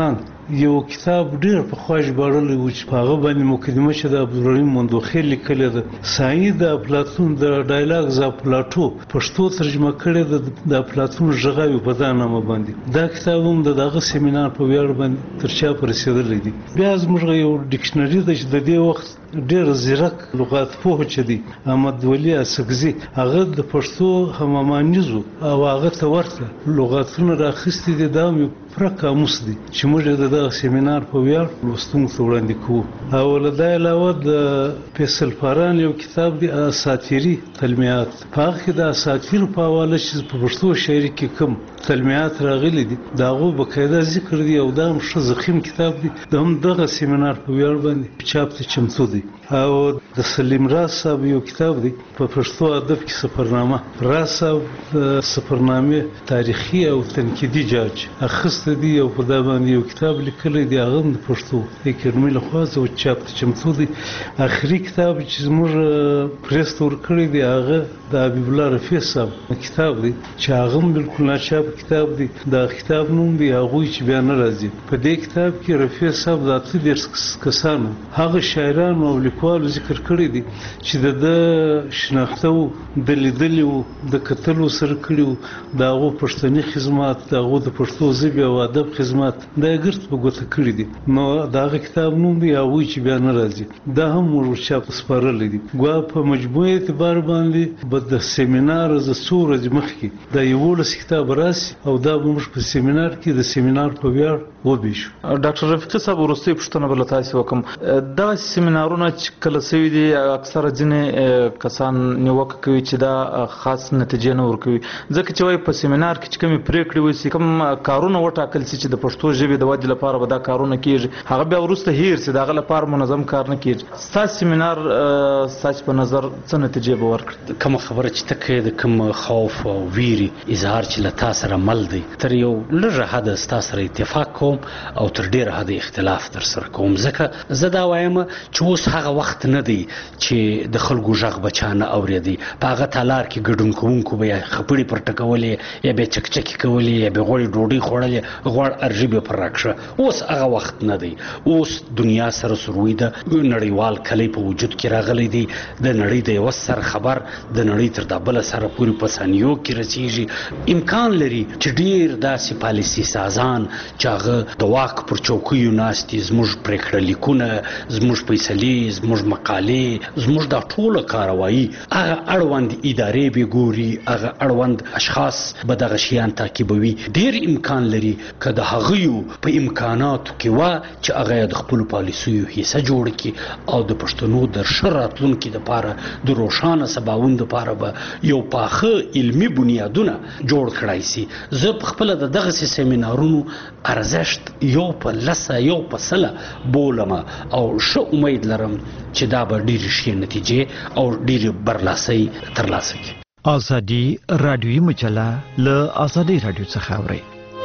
یو کتاب ډېر پخوا ژباړلی و چې په هغه باندې مقدمه چې د عبدالرحیم مندوخیل لیکلې ده. سایني د افلاطون د ډایلاګ ز افلاطو پښتو ترجمه کړې ده د افلاطون ژغاوي په دا نامه باندې. دا کتاب هم دغه سیمینار په ویاړ باندې تر چا رسېدلی دی. بیا زموږ یو ډکشنري ده چې د دې وخت ډېر زیرک لغات پوه چې دی احمد ولی اسکزي هغه د پښتو همامانیزو او هغه ته ورته لغاتونه راخستي دي. دا مې پوره قاموس دی چې موږ د دغه سیمینار په ویاړ لوستونکو ته وړاندې کوو. او له دا علاوه د فیصل فاران یو کتاب دی اساطیري تلمیات. په هغه کې د اساطیرو په حواله چې په پښتو شاعري کې کوم تلمیات راغلي دي د هغو بقاعده ذکر دی او دا هم ښه ضخیم کتاب دی. د هم دغه سیمینار په ویاړ باندې چاپ ته چمتو دی. او د سلیم راز صاحب یو کتاب دی په پښتو ادب کې سفرنامه. راز صاحب د سفرنامې تاریخي او تنقیدي جاج اخیستی دی او په دا باندې یو کتاب لیکلی دی هغه هم د پښتو اکاډمۍ لخوا او چاپ ته چمتو دی. آخري کتاب چې زموږ پریس ته ورکړی دی هغه د حبیب الله رفیع صاحب کتاب دی چې هغه هم بلکل ناچاپ کتاب دی. دا کتاب نوم دی هغوی چې بیا نه راځي. په دې کتاب کې رفیع صاحب د 38 کسانو هغه شاعرانو او لیکوالو ذکر کړی دی چې د شناخته وو د لیدلي وو د کتلو سره کړي وو د هغو پښتني خدمات د هغو د پښتو ژبې او ادب خدمات دا یې ګرد په ګوته کړي دي. نو د هغه کتاب نوم دی هغوی چې بیا نه راځي. دا هم موږ چاپ سپارلی دی. ګوا په مجموعي اعتبار باندې به د سیمینار د څو ورځې مخکې دا 11 کتاب راسي او دا به موږ په سیمینار کې د سیمینار په ویاړ وبیشو. ډاکټر رفیق صاحب وروستۍ پوښتنه به له تاسې وکړم. دغه سیمینارونه چې کله سوي دي اکثره ځینې کسان نیوکه کوي چې دا خاص نتیجې نه ورکوي ځکه چې وایي په سیمینار کې چې کومې پرېکړې وشي کوم کارونه وټاکل شي چې د پښتو ژبې د ودې لپاره به دا کارونه کېږي هغه بیا وروسته هیر شي د هغه لپاره منظم کار نه کېږي. ستاسو سیمینار ستاسو په نظر څه نتیجې به ورکړي؟ کومه خبره چې ته کوې د کوم خوف او ویرې اظهار چې له تا سره مل دی تر یو لږه حده ستا سره اتفاق کوم او تر ډېره حده اختلاف در سره کوم ځکه زه دا وایم چې اوس هغه وخت نه دی چې د خلکو غږ به چا نه اورېدی. په هغه تالار کې ګډون کوونکو به یا خپړې پرټه کولې یا به چکچکې کولې یا به غوړې ډوډۍ خوړلې غوړ ارژي به پر راکشه. اوس هغه وخت نه دی. اوس دنیا سره سروي ده. نړیوال کلی په وجود کې راغلی دی. د نړۍ د یو سر خبر د نړۍ تر دا بل سره پوری په ثانیو کې رسیږي. امکان لري چې ډیر داسې پالیسي سازان چې هغه د واک پر چوکیو ناستي زموږ پریکړه لیکونه زموږ فیصلې زموږ مقالې زموږ دا ټوله کاروایی هغه اړوند ادارې به ګوري هغه اړوند اشخاص به دغه شیان تعقیبوي. ډیر امکان لري که د هغوی په امکاناتو کې وا چې هغه د خپل پالیسیو حصہ جوړ کړي او د پښتنو د ښه راتلونکي لپاره د روښانه سباوند لپاره به یو پاخه علمي بنیادونه جوړ کړای شي. زه په خپل دغه سیمینارونو ارزښت یو په لسه یو په سله بولم او ښه امید لرم چې دا به ډېرې ښې نتیجې او ډېرې برلاسۍ ترلاسه کړي. ازادي رادیوي مجله له ازادي رادیو څخه اورئ.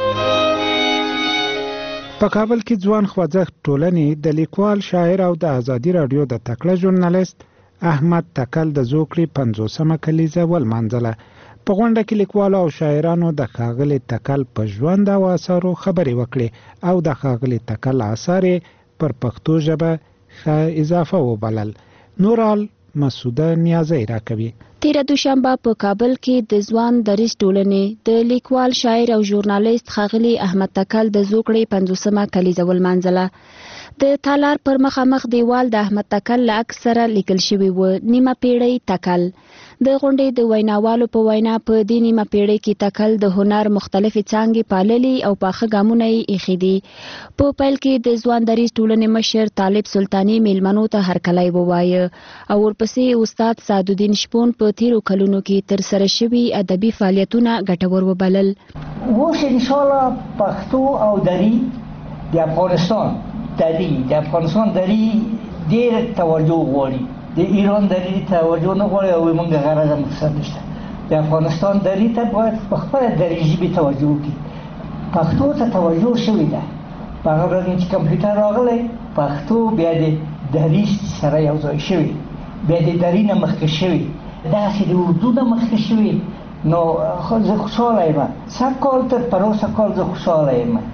په کابل کې ځوان خوځښت ټولنې د لیکوال شاعر او د ازادي رادیو د تکړه ژورنالیست احمد تکل د زوکړې 50مه کلیزه ولمانځله. په غونډه کې لیکوالو او شاعرانو د ښاغلي تکل په ژوند او اثارو خبرې وکړې او د ښاغلي تکل اثار پر پښتو ژبه ښه اضافه وبلل. نورال مسعوده نیازی راکوي. تیره دوشنبه په کابل کې د ځوان دریځ ټولنې د لیکوال شاعر او ژورنالیست ښاغلي احمد تکل د زوکړې 50مه کلیزه ولمانځله. د تالار پر مخامخ دیوال د احمد تکل له عکس سره لیکل شوی و نیمه پیړۍ تکل. د غونډې د ویناوالو په وینا په دې نیمه پیړۍ کې تکل د هنر مختلفې څانګې پاللې او پاخه ګامونه یې ایښي دي. په پیل کې د ځوان دریځ ټولنې مشر طالب سلطاني میلمنو ته هرکلی ووایه او ورپسې استاد سعدالدین شپون په تیرو کلونو کې ترسره شوي ادبي فعالیتونه ګټور وبلل. اوس انشاءالله پښتو او دری د افغانستان دری ډېر توجه غواړي. د ایران دری توجه نه غواړي او موږ غرض هم مقصد نشته. د افغانستان دری ته باید په خپله دري ژبې توجه وکړي. پښتو ته توجه شوې ده. په هغه ورځ چې کمپیوټر راغلی پښتو بیا د دري سره یو ځای شوې بیا د دري نه مخکې شوې داسې د اردو نه مخکې شوې. نو زه خوشحاله یم. 100 کال تر پروسه کال زه خوشحاله یم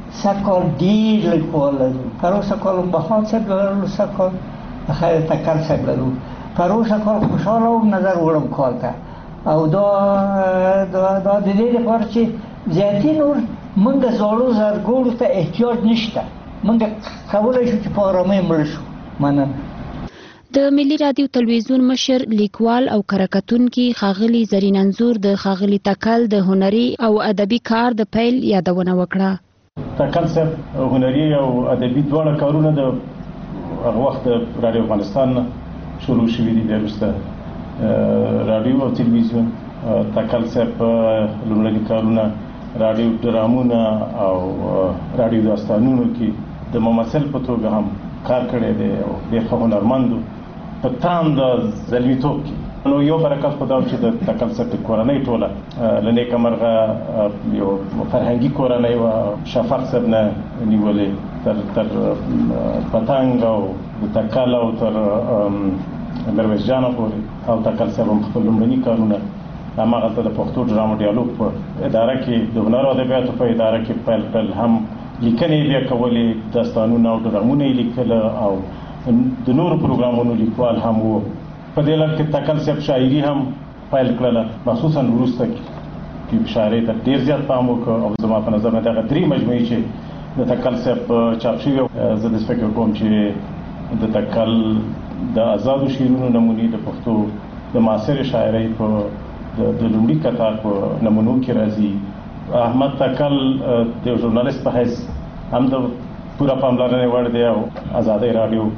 سکال ډیر لیکوال لرو. پروسه کال بهاد صاحب لرو، سکال خیر تکل صاحب لرو. پروسه کال خوشحاله و نظر وړم کال ته او دا د دې لپاره چې زیاتې نور موږ زاړو زرګورو ته احتیاج نشته. موږ کولی شو چې په ارامۍ مړ شو. مننه. د ملي رادیو تلویزیون مشر لیکوال او کارکتونکي ښاغلي زرین انځور د ښاغلي تکل د هنري او ادبي کار د پیل یادونه وکړه. تکل صاحب هنري او ادبي دواړه کارونه د هغه وخت رادیو افغانستان نه شروع شوي دي. وروسته رادیو او تلویزیون تکل صاحب لومړني کارونه رادیو ډرامونه او رادیو داستانونو کې د ممثل په توګه هم کار کړی دی او ډېر ښه هنرمند په تام د زلمیتوب کې. نو یو برکت خو دا چې د تکل صاحب د کورنۍ ټوله له نیکه مرغه یو فرهنګي کورنۍ وه. شفق صاحب نه نیولې تر پتنګ او د تکل او تر میرویس جانه پورې او تکل صاحب هم خپل لومړني کارونه هماغلته د پښتو ډرامو ډیالوګ په اداره کې د هنر او ادبیاتو په اداره کې پیل هم لیکنې بیا کولې، داستانونه او ډرامونه یې لیکله او د نورو پروګرامونو لیکوال هم و. په دې لړ کې تکل صاحب شاعري هم پیل کړله، مخصوصا وروسته کې شاعرۍ ته ډېر زیات پام وکړ او زما په نظر دغه 3 مجموعې چې د تکل صاحب چاپ شوي زه داسې فکر کوم چې د تکل د آزادو شعرونو نمونې د پښتو د معاصرې شاعرۍ په د لومړي کتار په نمونو کې راځي. احمد تکل د ژورنالیست په حیث هم د پوره پاملرنې وړ دی او ازادۍ راډیو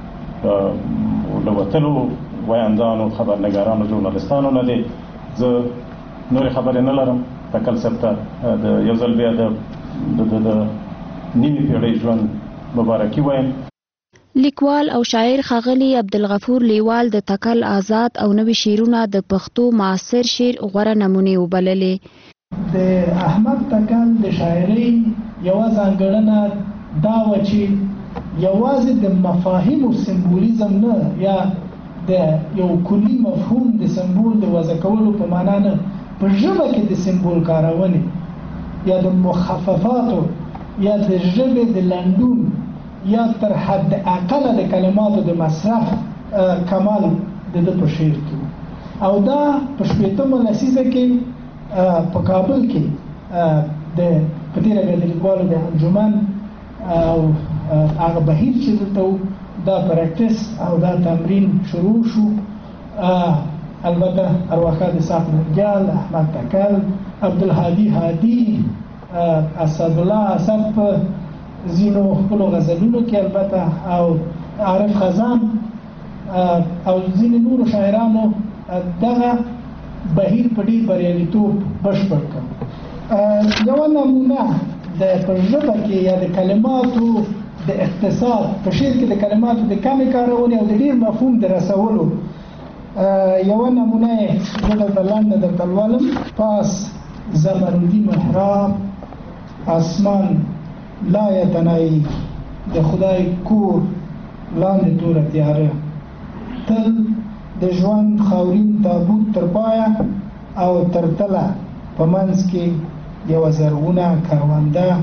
له وتلو ویاندانو خبرنګارانو ژورنالیستانو نه دی. زه نورې خبرې نه لرم. تکل صاحب ته د یو ځل بیا د نیمې پیړۍ ژوند مبارکي وایم. لیکوال او شاعر ښاغلي عبدالغفور لیوال د تکل آزاد او نوي شعرونه د پښتو معاصر شعر غوره نمونې وبللې. د احمد تکل د شاعرۍ یوه ځانګړنه دا وه چې یوازې د مفاهیمو سمبولیزم نه یا د یو کلي مفهوم د سمبول د وضع کولو په معنا نه، په ژبه کې د سمبول کارونې یا د مخففاتو یا د ژبې د لنډون یا تر حد اقل د کلماتو د مصرف کمال د په شعر کې او دا په 18مه لسیزه کې په کابل کې د په تېره بیا د لیکوالو د انجمن او هغه بهیر چې دلته دا پریکټس او دا تمرین شروع شو. البته ارواښاد اسحاق نرګل، احمد تکل، عبدالهادي هادي، اسدالله اسد په ځینو خپلو غزلونو کې البته او عارف خزان او ځینې نورو شاعرانو دغه بهیر په ډېر بریالیتوب بشپړ کړ. یوه نمونه د په ژبه کې یا د کلماتو د اقتصاد په شعر کې د کلماتو د کمې کارونې او د ډېر مفهوم د رسولو یوه نمونه یې زه درته لنډه درته لولم. پاس زمردي محراب، اسمان لایتنایي، د خدای کور لاندې توره تیاره، تل د ژوند خاورین تابوت تر پایه او تر تله په منځ کې یوه زرغونه کرونده،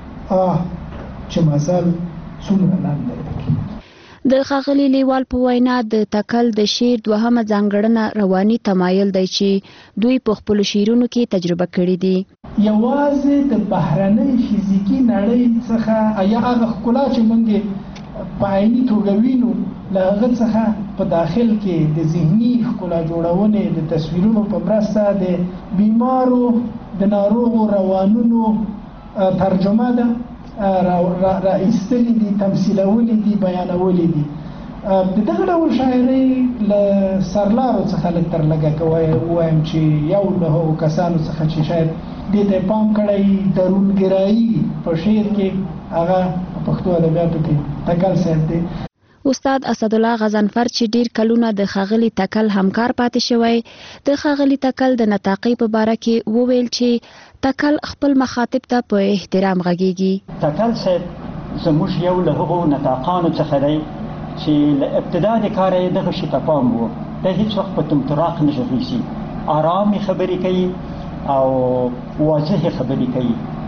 چې مزل څومره لنډی دی. د ښاغلي لیوال په وینا د تکل د شعر دوهمه ځانګړنه رواني تمایل دی چې دوی په خپلو شعرونو کې تجربه کړي دي. یوازې د بهرنۍ فزیکي نړۍ څخه یا هغه ښکلا چې موږ په عیني توګه وینو له هغه څخه په داخل کې د ذهني ښکلا جوړونې د تصویرونو په مرسته د بیمارو د ناروغو روانونو ترجمه ده را ایستلي دي، تمثیلولي دي، بیانولي دي. د دغه ډول شاعرۍ له سرلارو څخه لږ تر لږه ووایم چې یو له هغو کسانو څخه چې شاید دې ته یې پام کړی درونګرایي په شعر کې هغه په پښتو ادبیاتو کې تکل صاحب دی. استاد اسدالله غضنفر چې ډیر کلونه د ښاغلي تکل همکار پاتې شوی، د ښاغلي تکل د نطاقۍ په باره کې وویل چې تکل خپل مخاطب ته په احترام غږیږي. تکل صاحب زموږ یو له هغو نطاقانو څخه دی چې له ابتدا د کاره یې دغه شي ته پام و. دی هېڅ وخت په تمطراق نه غږیږي، ارامې خبرې کوي او واضحې خبرې کوي.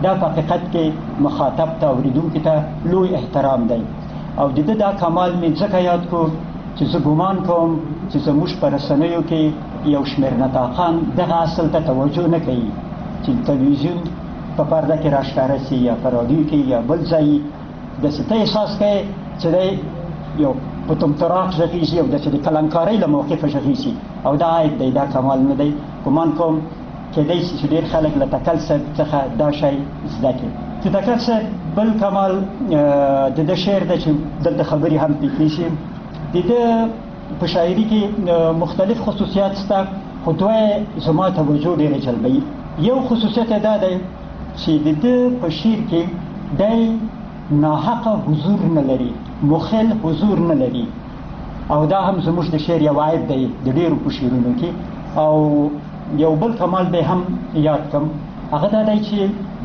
دا په حقیقت کې مخاطب ته اوریدونکو ته لوی احترام دی او د دې دا کمال مې ځکه یاد کو چې زه ګمان کوم چې زموږ په رسنیو کې یو شمېر نطاقان دغه اصل ته توجه نه کوي چې تلویزیون په پرده کې راښکاره سي یا په راډیو کې یا بل ځای داسې ته احساس کوي چې دی یو په تمطراق غږیږي او داسې د کلنکارۍ له موقفه غږیږي او دا عیب دی دا کمال نه دی ګمان کوم کېدای شي چې ډېر خلک له تکل صاحب څخه دا شی زده کړي چې تکل صاحب بل کمال د ده شعر دی چې دلته خبرې هم پرې کېږي د ده په شاعري کې مختلف خصوصیات شته خو دوه زما توجه ډېره جلبوي یو خصوصیت یې دا دی چې د ده په شعر کې دی ناحقه حضور نه لري مخل حضور نه لري او دا هم زموږ د شعر یو عیب دی د ډېرو په شعرونو کې او یو بل کمال به هم یاد کم هغه دا دی چې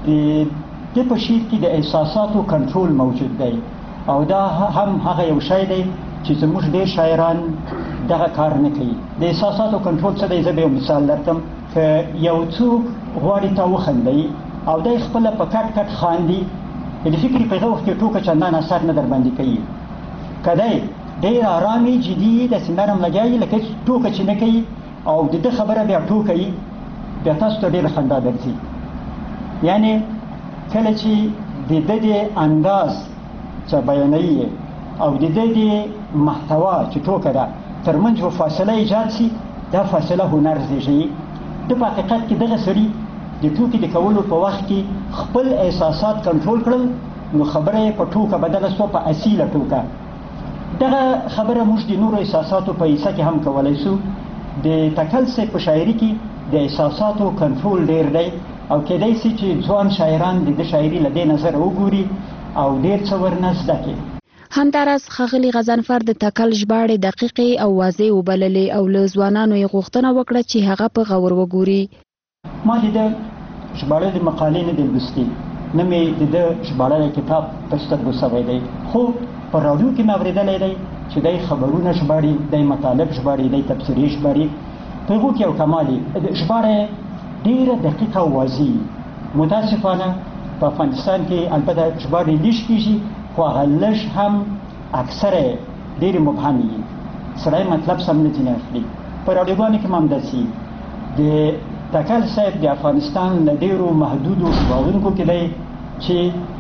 د په شعر کې د احساساتو کنټرول موجود دی او دا هم هغه یو شی دی چې زموږ ډېر شاعران دغه کار نه کوي د احساساتو کنټرول څه دی زه به یو مثال درکړم که یو څوک غواړي تا وخندوي او دی خپله په کټ کټ خاندي د فکري په هغه وخت کې ټوکه چندان اثر نه در باندې کوي که دی ډېر ارامي جدي داسې نرم لګیایي لکه ټوکه چې نه کوي او د ده خبره بیا ټوکه وي بیا تاسو ته ډېره خندا درځي یعنې کله چې د ده د انداز چې بیانوي او د ده د محتوا چې ټوکه ده ترمنځ یو فاصله ایجاد شي دا فاصله هنر زیږوي ده په حقیقت کې دغه سړي د ټوکې د کولو په وخت کې خپل احساسات کنټرول کړل نو خبره یې په ټوکه بدله شوه په اصیله ټوکه دغه خبره موږ د نورو احساساتو په حصه کې هم کولی شو د تکل صاحب په شاعري کې د احساساتو کنټرول ډېر دی او کېدای شي چې ځوان شاعران د ده شاعري له دې نظره وګوري او ډېر څه ورنه زده کړي همداراز ښاغلي غضنفر د تکل ژباړې دقیقې او واضح وبللې او له ځوانانو یې غوښتنه وکړه چې هغه په غور وګوري ما د ده ژباړلې مقالې نه دي لوستي نه مې د ده ژباړلی کتاب په سترګو سوی دی خو په راډیو کې مې اورېدلی دی چې دی خبرونه ژباړي دی مطالب ژباړي دی تبصرې ژباړي په هغو کې یو کمال ژباړه ډېره دقیقه او واضح متاسفانه په افغانستان کې البته ژباړې لږ کېږي خو هغه لږ هم اکثره ډېرې مبهمې وي سړی مطلب سم نه ځینې اخلي په راډیوګانو کې هم همداسې د تکل صاحب د افغانستان له ډېرو محدودو ژباړونکو کې دی چې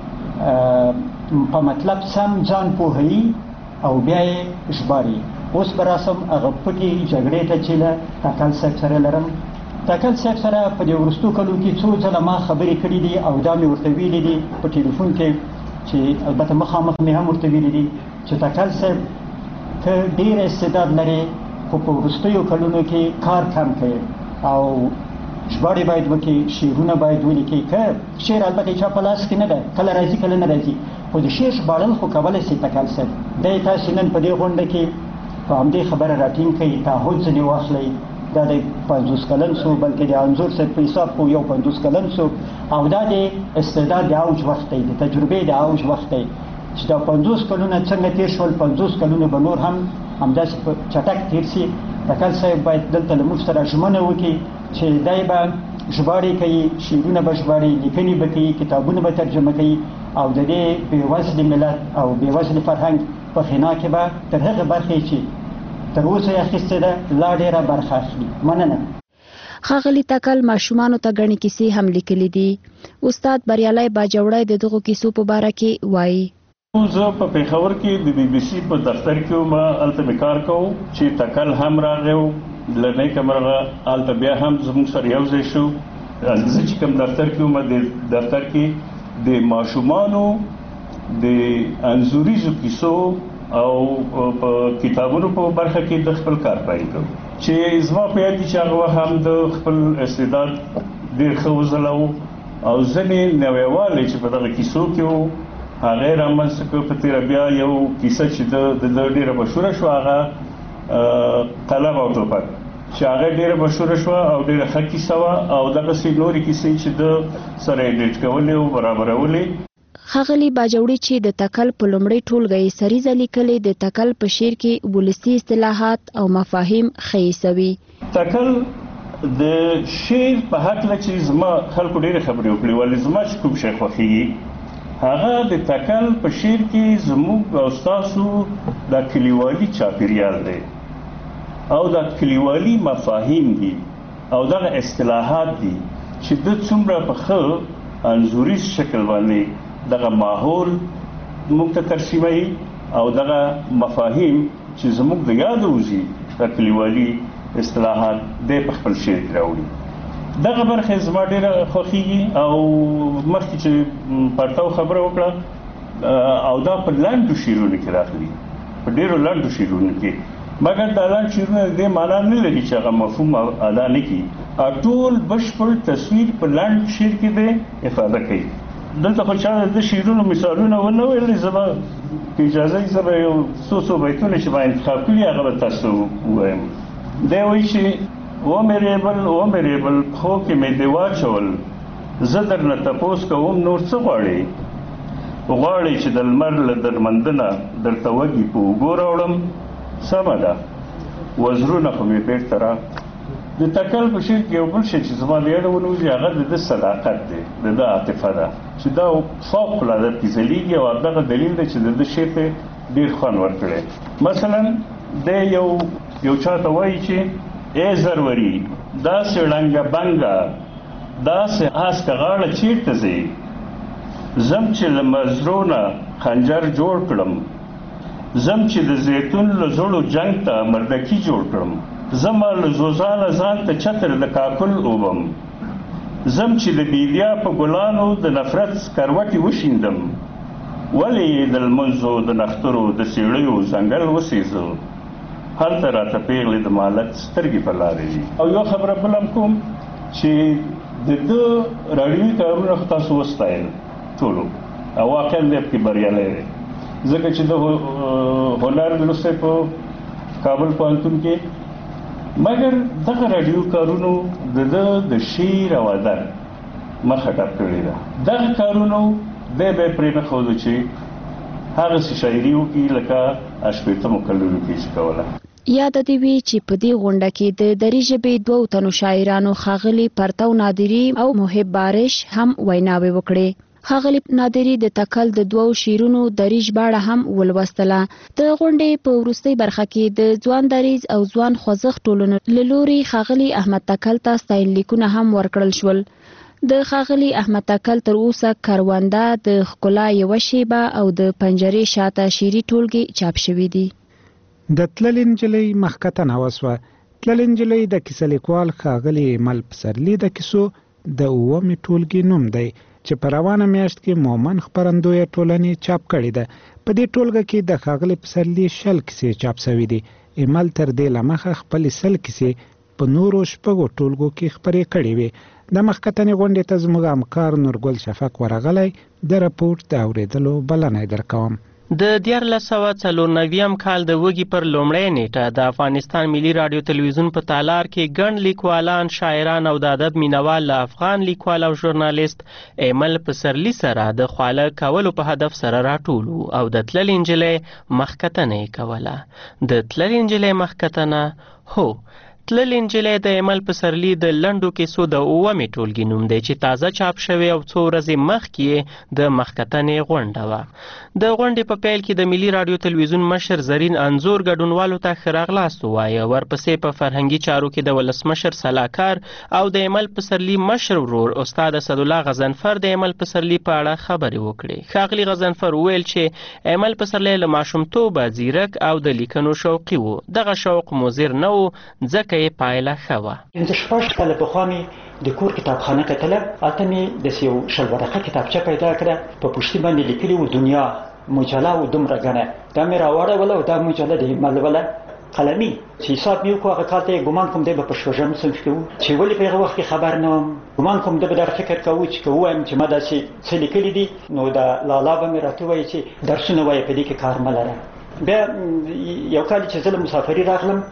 په مطلب سم ځان پوهوي او بیا یې ژباړي اوس به راسم هغه پټې جګړې ته چې له تکل صاحب سره لرم تکل صاحب سره په دې وروستو کلو کې څو ځله ما خبرې کړي دي او دا مې ورته ویلي دي په ټلیفون کې چې البته مخامخ مې هم ورته ویلي دي چې تکل صاحب ته ډېر استعداد لري خو په وروستیو کلونو کې کار کم کوي او ژباړې باید وکړي شعرونه باید ولیکي که شعر البته چا په لاس کې نه ده کله راځي کله نه راځي خو د شعر ژباړل خو کولی شي تکل صاحب دی تاسې نن په دې غونډه کې په همدې خبره راټینګ کوي تعهد ځینې واخلئ دا د 50 کلن شو بلکې د انځور صاحب په حساب خو یو 50 کلن شو او دا د استعداد د اوج وخت دی د تجربې د اوج وخت دی چې دا 50 کلونه څنګه تیر شول 50 کلونه به نور هم همداسې په چټک تیر شي تکل صاحب باید دلته له موږ سره ژمنه وکړي چې دی به ژباړې کوي شعرونه به ژباړي لیکنې به کوي کتابونه به ترجمه کوي او د دې بېوزلې ملت او بېوزلې فرهنګ په خنا کې به تر هغه برخې چې تر اوسه یې اخیستې ده لا ډېره برخه اخلي مننه ښاغلي تکل ماشومانو ته ګڼې کیسې هم لیکلي دي استاد بریالی باجوړی د دغو کیسو په باره کې وایي زه په پېښور کې د بي بي سي په دفتر کې وم هلته مې کار کوو چې تکل هم راغی و له نیکه مرغه هلته بیا هم زموږ سره یو ځای شو زه چې کوم دفتر کې وم د دفتر کې د ماشومانو د انځوریزو کیسو او په کتابونو په برخه کې د خپل کار پیل کوم چې زما په یاد چې هغه هم د خپل استعداد ډېر ښه وځلو او ځینې نویوالې چې په دغه کیسو کې وو هغه رامنځته کړ په تېره بیا یو کیسه چې د ډېره مشهوره شوه هغه قلم او ټوپک چې هغه ډېره مشهوره شوه او ډېره ښه کیسه وه او دغسې نورې کیسې چې د سره ایډیټ کولې او برابرولې ښاغلي باجوړي چې د تکل په لومړۍ ټولګه یې سریزه لیکلې د تکل په شعر کې ولسي اصطلاحات او مفاهیم ښیي سوي تکل د شعر په هکله چې زما خلکو ډېرې خبرې وکړې ولې زما چې کوم شی خوښېږي هغه د تکل په شعر کې زموږ او ستاسو د کلیوالي چاپېریال دی او د کلیوالي مفاهیم دي او دغه اصطلاحات دي چې د څومره په ښه انځوریز شکل باندې دغه ماحول موږ ته ترسیموي او دغه مفاهیم چې زموږ د یاده وځي د کلیوالي اصطلاحات دی په خپل شعر کې راوړي دغه برخه زما ډېره خوښېږي او مخکې چې پرتاو خبره وکړه او دا په لنډو شعرونو کې راغلي په ډېرو لنډو شعرونو کې مګر دا لنډ شعرونه د دې معنا نه لري چې هغه مفهوم ادا نه کړي ټول بشپړ تصویر په لنډ شعر کې دی افاده کوي دلته خو چا د شعرونو مثالونه ونه ویلې زه به که اجازه یې زه به یو څو بیتونه چې ما انتخاب کړي هغه به تاسو ووایم دی وایي چې و مېرې بل پښو کې مې دې واچول زه درنه تپوس کوم نور څه غواړې چې د لمر له درمندنه درته وږي په اوبو راوړم سمه ده وزرونه خو مې بېرته را د تکل په شعر کې یو بل شی چې زما د یاده ونوځي هغه د ده صداقت دی د ده عاطفه ده چې دا فوق العاده پې ځلیږي او همدغه دلیل دی چې د ده شعر ته ډېر خوند ورکړی مثلا دی یو چا ته وایي چې ای زروري داسې ړنګه بنګه داسې هسکه غاړه چیرته ځې زم چې له مزرو نه خنجر جوړ کړم زم چې د زیتون له زړو جنګ ته مردکي جوړ کړم زما له زوزانه ځان ته چتر د کاکل اوبم زم چې د بیدیا په ګلانو د نفرت سکروټې وشیندم ولې د لمنځو د نخترو د سیړیو ځنګل وسېزو هلته راته پیغلې د مالک سترګې په لارې دي او یو خبره بل هم کوم چې د ده راډیوي کارونه خو تاسو وستایل ټولو او واقعا دی پکې بریالی دی ځکه چې د هنر لوستی په کابل پوهنتون کې مګر دغه راډیو کارونو د ده د شعر او ادب مخه ډپ کړې ده دغه کارونو دی به یې پرېنښودو چې هغسې شاعري وکړي لکه شپېتمو کلونو کې چې کوله یاد دې وي چې په دې غونډه کې د دري ژبې 2 تنو شاعرانو ښاغلي پرتو نادري او محب بارش هم ویناوې وکړې ښاغلي نادري د تکل د 2 شعرونو دري ژباړه هم ولوستله د غونډې په وروستۍ برخه کې د ځوان دریځ او ځوان خوځښت ټولنو له لوري ښاغلي احمد تکل ته ستاینلیکونه هم ورکړل شول د ښاغلي احمد تکل تر اوسه کرونده د ښکلا یوه شیبه او د پنجرې شاته شعري ټولګې چاپ شوي دي د تللې نجلۍ مخکتنه وسوه تللې نجلۍ د کیسه لیکوال ښاغلي مل پسرلي د کیسو د 9مې ټولګې نوم دی چې په روانه میاشت کې مومن خپرندویه ټولنې چاپ کړې ده په دې ټولګه کې د ښاغلي پسرلي 6 کیسې چاپ شوي دي ایمل تر دې له مخه خپلې 100 کیسې په نورو 6 ټولګو کې خپرې کړې وې د مخکتنې غونډې ته زموږ همکار نورګل شفق ورغلی د راپورټ د اورېدلو بلنه یې درکوم د 1994 کال د وږي پر لومړۍ نیټه د افغانستان ملي رادیو تلویزیون په تالار کې ګڼ لیکوالان شاعران او د ادب مینوال له افغان لیکوال او ژورنالیست ایمل پسرلي سره د خواله کولو په هدف سره راټولو او د تللې نجلۍ مخکتنه یې کوله د تللې نجلۍ مخکتنه هو تللې نجلۍ د ایمل پسرلي د لنډو کیسو د 9مې ټولګې نوم دی چې تازه چاپ شوی او څو ورځې مخکې د مخکتنې غونډه وه د غونډې په پیل کې د ملي رادیو تلویزیون مشر زرین انځور ګډونوالو ته ښه راغلاست ووایه ورپسې په فرهنګي چارو کې د ولسمشر سلاکار او د ایمل پسرلي مشر ورور استاد اسدالله غضنفر د ایمل پسرلي په اړه خبرې وکړې ښاغلي غضنفر وویل چې ایمل پسرلي له ماشومتوبه ځیرک او د لیکنو شوقي و دغه شوق مضر نه و ځکه یې پایله ښه وه 15 کاله پخوا مې د کور کتابخانه کتله هلته مې داسې یو 20 ورقه کتابچه پیدا کړه په پشتي باندې لیکلي و دنیا مجله و دومره ګڼه دا مې راواړوله او دا مجله د ملوله قلمي چې حساب مې وکړو هغه کال ته ګمان کوم دی به په 6 صنف کې و چې ولې په هغه وخت کې خبر نه وم ګمان کوم دی به دغه فکر کوو چې که ووایم چې ما داسې څه لیکلي دي نو د لالا به مې راته ووایي چې درسونه وایه په دې کې کار مه لره بیا یو کال چې زه له مسافري راغلم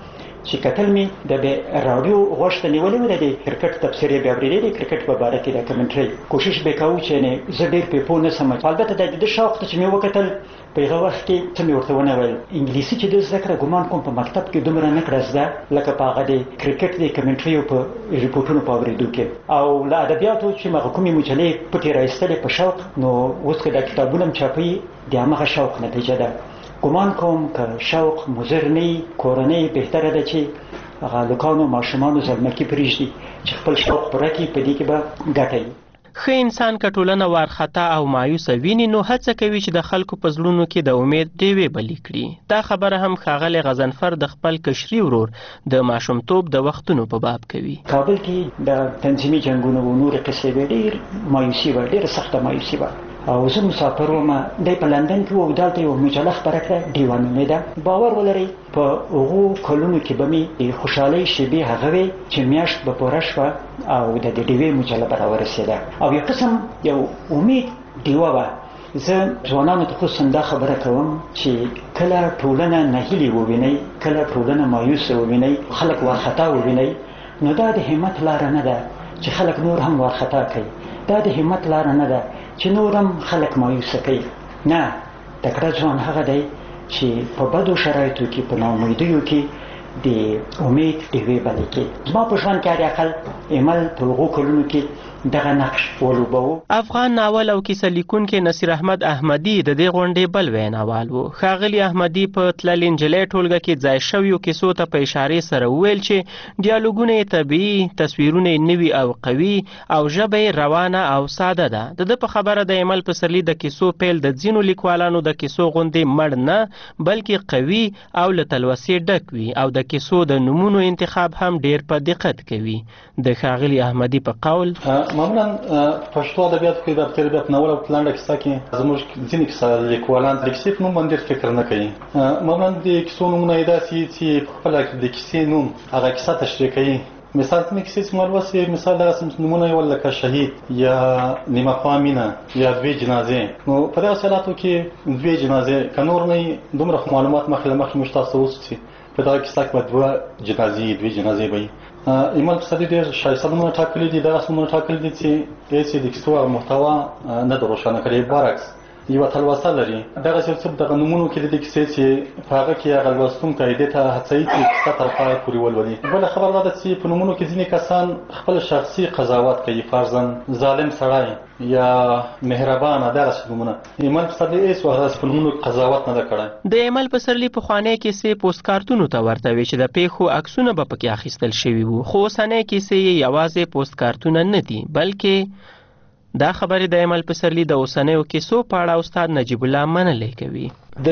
چې کتل می د رادیو غوښته نیولې مې د کرکټ تفسیر به اورېدې د کرکټ په اړه کې د کمنټري کوشش وکاو چې نه زه ډېر په پوه نه سم. البته د شوق ته چې مې وکتل په هغه وخت کې څه مې ورته ونه ویل. انګلیسي چې د زده کړه ګمان کوم په مکتب کې دومره نه کړه زده لکه په هغه د کرکټ د کمنټري په ریپورټونو په اورېدو کې. او له ادبیاتو چې مغه کومې مجلې پټې راایستلې په شوق، نو اوس که د کتابونو چاپي د هغه شوق نتیجه ده. ګمان کوم که شوق مضر نه کورنۍ بهتره ده چې هغه لوکانو ماشومانو زلمکي پرېږدي چې خپل شوق پوره کړي، په دې کې به ګټه وي. ښه انسان که ټولنه وارخطا او مایوسه ویني نو هڅه کوي چې د خلکو په زړونو کې د امید ډیوې بلې کړي. دا خبره هم ښاغلی غضنفر د خپل کشري ورور د ماشومتوب د وختونو په باب کوي. کابل کې د تنظیمي جنګونو او نورې قصې وې، ډېر مایوسي وه، ډېره سخته مایوسي وه. او زه مسافر وم، دی په لندن کې و او دلته یو مجله خپره کړه، ډیوه نومېده. باور ولرئ په هغو کلونو کې به مې د خوشحالۍ شېبې هغه وې چې میاشت به پوره شوه او د ډیوې مجله به راورسېده او یو قسم یو امید ډیوه وه. زه ځوانانو ته خصوصا دا خبره کوم چې کله ټولنه نهیلې ووینئ، کله ټولنه مایوسه ووینئ، خلک وارخطا ووینئ، نو دا د همت لاره نه ده چې خلک نور هم وارخطا کوي. دا د همت لاره نه ده چې نور هم خلک مایوسه کوي. نه، تکړه ځوان هغه دی چې په بدو شرایطو کې، په ناامیدیو کې د امید ډیوې بلې کړي. زما په ژوند کې حداقل عمل په هغو کلونو کې دغه نقش ولوباوه. افغان ناول او کیسه لیکونکی نصیر احمد احمدي د دې غونډې بل ویناوال و. ښاغلي احمدي په تللې نجلۍ ټولګه کې ځای شویو کیسو ته په اشارې سره وویل چې ډیالوګونه یې طبیعي، تصویرونه یې نوي او قوي او ژبه یې روانه او ساده ده. د ده په خبره د ایمل پسرلي د کیسو پیل د ځینو لیکوالانو د کیسو غوندې مړ نه بلکې قوي او له تلوسې ډک وي او د کیسو د نومونو انتخاب هم ډیر په دقت کوي. د ښاغلي احمدي په قول معمولا پښتو ادبیاتو کې د ادبیات ناول او لنډه کیسه کې زموږ ځینې کیسه لیکوالان د کیسې په نوم باندې فکر نه کوي. معمولا د کیسو نومونه یې داسې چې خپل د کیسې نوم هغه کیسه تشریح کوي. مثال ته کیسې چې مالوسې مثال دغه نومونه یې لکه شهید یا نیمه خوا مینه یا دوې جنازې. نو په دغه حالاتو کې دوې جنازې که نور نه دومره معلومات مخکې له مخکې موږ تاسو اوس چې په دغه کیسه کې به دوه جنازې به وي. ایمل پسرلي ډېر ښایسته نومونه ټاکلي دي، دغسې نومونه ټاکلي دي چې هېڅ د کیسو هغه محتوا نه ده روښانه کړې، برعکس یوه تلوسه لري. دغسې یو څه دغه نومونو کې د دې کیسې چې په هغه کې هغه لوستونکی دې ته هڅوي چې کیسه تر پایه پورې ولولي. بله خبره دا ده چې په نومونو کې ځینې کسان خپل شخصي قضاوت کوي، فرضاً ظالم سړی یا مهربانه دغسې نومونه. ایمل پسرلي هېڅ وخت داسې په نومونو قضاوت نه ده کړی. د ایمل پسرلي پخوانۍ کیسې پوسټ کارتونو ته ورته وې چې د پیښو عکسونه به پکې اخیستل شوي وو، خو اوسنۍ کیسې یې یوازې پوسټ کارتونه نه دي بلکې دا خبرې د ایمل پسرلي د اوسنیو کیسو په اړه استاد نجیب الله منلې کوي. د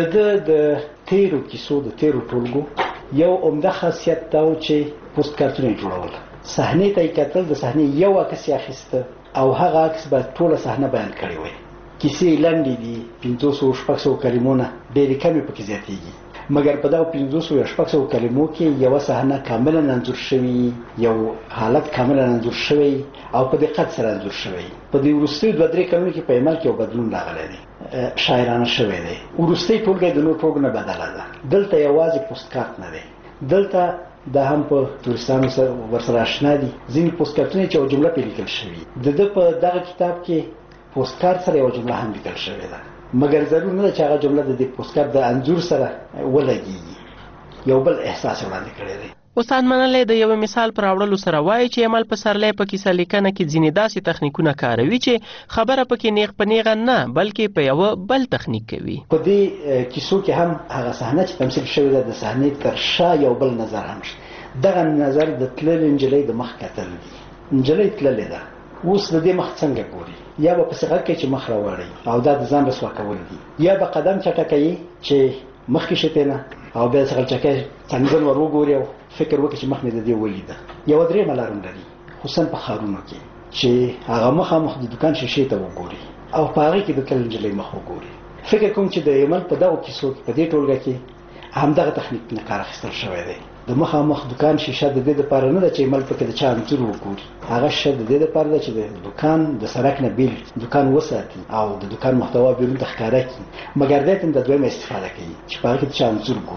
تیرو کیسو د تیرو ټولګو یو عمده خاصیت دا و چې پوسټ کارتونه یې جوړول. صحنې ته یې کتل، د صحنې یو عکس یې اخیسته او هغه عکس به ټوله صحنه بیان کړې وای. کیسې لنډې دي، 500-600 کلمو نه ډېرې کمې پکې زیاتېږي، مګر په دغو 500-600 کلمو کې یوه صحنه کاملا انځور شوي، یو حالت کاملا انځور شوی او په دقت سره انځور شوی. په دې وروستیو 2-3 کلونو کې په عمل کې یو بدلون راغلی دی، شاعرانه شوی دی. وروستۍ ټولګه د نور ټولګو نه بدله ده. دلته یوازې پوسټ کارت نه دی، دلته دا هم په تورستانو سره ورسره آشنا دي. ځینې پوسټ کارتونه چې یوه جمله پرې لیکل شوي، د ده په دغه کتاب کې پوسټ کارت سره یوه جمله هم لیکل شوې ده، مګر ضرور نه ده چې هغه جمله د دې پوسټ کارت د انځور سره ولګېږي. یو بل احساس وړاندې کړی دی. استاد منلی د یو مثال پر راوړلو سره وایي چې ایمل پسرلی په کیسه لیکنه کې ځینې داسې تخنیکونه کاروي چې خبره پکې نیغ په نیغه نه بلکې په یوه بل تخنیک کوي. په دې کیسو کې هم هغه صحنه چې تمثیل شوې ده د صحنې تر شا یو بل نظر هم شته. دغه نظر د تللې نجلۍ د مخ کتل دي. نجلۍ تللې ده، اوس د دې مخ څنګه ګوري؟ یا به پسې غږ کوي چې مخ راواړوي او دا د ځان رسوا کول دي، یا به قدم چټکوي چې مخکې شتې نه او بیا څه غلچکۍ څنګزن ور وګوري او فکر وکړي چې مخ مې د دې ولیده. یوه درېیمه لار هم لري، خصوصا په ښارونو کې چې هغه مخامخ د دوکان شیشې ته وګوري او په هغې کې د تللې نجلۍ مخ وګوري. فکر کوم چې د ایمل په دغو کیسو کې په دې ټولګه کې همدغه تخنیک نه کار اخیستل شوی دی. د مخامخ دوکان شیشه د دې دپاره نه ده چې ایمل پکې د چا انځور وګوري، هغه شیشه د دې دپاره ده چې د دوکان د سړک نه بیل دوکان وساتي او د دوکان محتوا بیرون ته ښکاره کړي، مګر دی ته د دویمه استفاده کوي چې په هغه کې د چا انځور ګوري.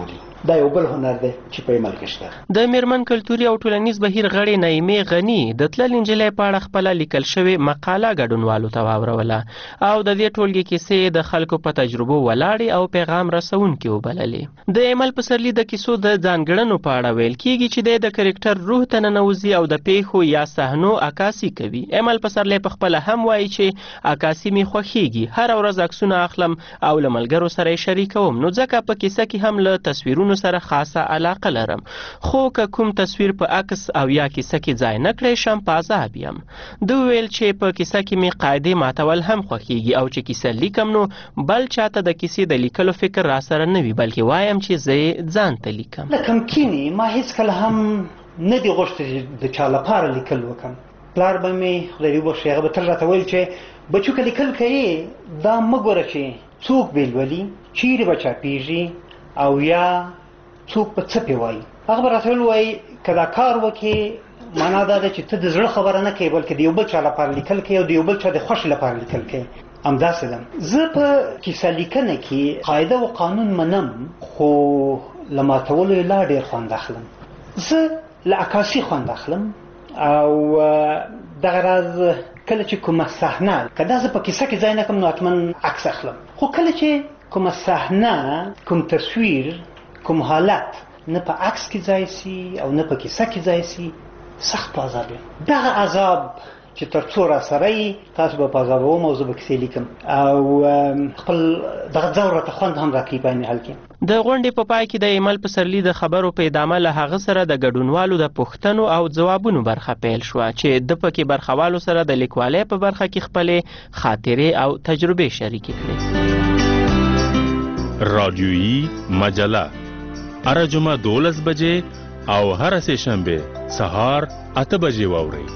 دا یو بل هنر دی چې په عمل کې شته. د میرمن کلتوري او ټولنیز بهیر غړي نعیمې غنی د تلل انجلۍ په اړه خپله لیکل شوې مقاله ګډونوالو ته واوروله او د دې ټولګې کیسې د خلکو په تجربو ولاړې او پیغام رسونکې وبللې. د ایمل پسرلي د کیسو د ځانګړنو په اړه ویل کیږي چې د کرکټر روح ته ننوځي او د پیښو یا صحنو عکاسي کوي. ایمل پسرلی په خپله هم وایي چې عکاسي مې خوښیږي، هره ورځ عکسونه اخلم او له ملګرو سره یې شریکوم، نو ځکه په کیسه کې هم له تصویرونو سره خاصه علاقه لرم، خو که کوم تصویر په عکس او یا کیسه کې ځای نه کړی شم په عذاب یم. دوی ویل چې په کیسه کې مې قاعدې ماتول هم خوښیږي او چې کیسه لیکم نو بل چاته د کیسې د لیکلو فکر را سره نه وي، بلکې وایم چې زه یې ځان ته لیکم. لکه کینې ما هیڅکله هم نه دي غوښتل چې د چا لپاره لیکل وکړم. پلار به مې خدای دې وبخښي هغه به تل راته ویل چې بچو که لیکل کوې دا مه ګوره چې څوک به لولي، چیرې به چاپېږي او یا څوک په څه پې وایي. هغه به راته وایي که دا کار وکړې معنا دا ده چې ته د زړه خبره نه کوې بلکې د یو بل چا لپاره لیکل کوې او د یو بل چا د خوښې لپاره لیکل کوې. همداسې ده. زه په کیسه لیکنه کې قاعده و قانون منم، خو له ماتولو یې لا ډېر خوند اخلم. زه له عکاسي خوند اخلم او دغه راز کله چې کومه صحنه که دا زه په کیسه کې ځای نه کړم نو حتما عکس اخلم، خو کله چې کومه صحنه کوم تصویر کوم حالت نه په عکس کې ځای سي او نه په کیسه کې ځای سي سخت په عذاب یم. دغه عذاب چې تر څو را سره یي تاسو به په عذابوم او زه به کیسې لیکم او خپل دغه ځور راته خوند هم راکوي په عین حال کې. د غونډې په پای کې د ایمل پسرلي د خبرو په ادامه له هغه سره د ګډونوالو د پوښتنو او ځوابونو برخه پیل شوه چې د پکې برخوالو سره د لیکوالۍ په برخه کې خپلې خاطرې او تجربې شریکې کړې. رادیویی مجله هر جمعه 12 بجې او هر سه شنبه سهار 8 بجې واورئ.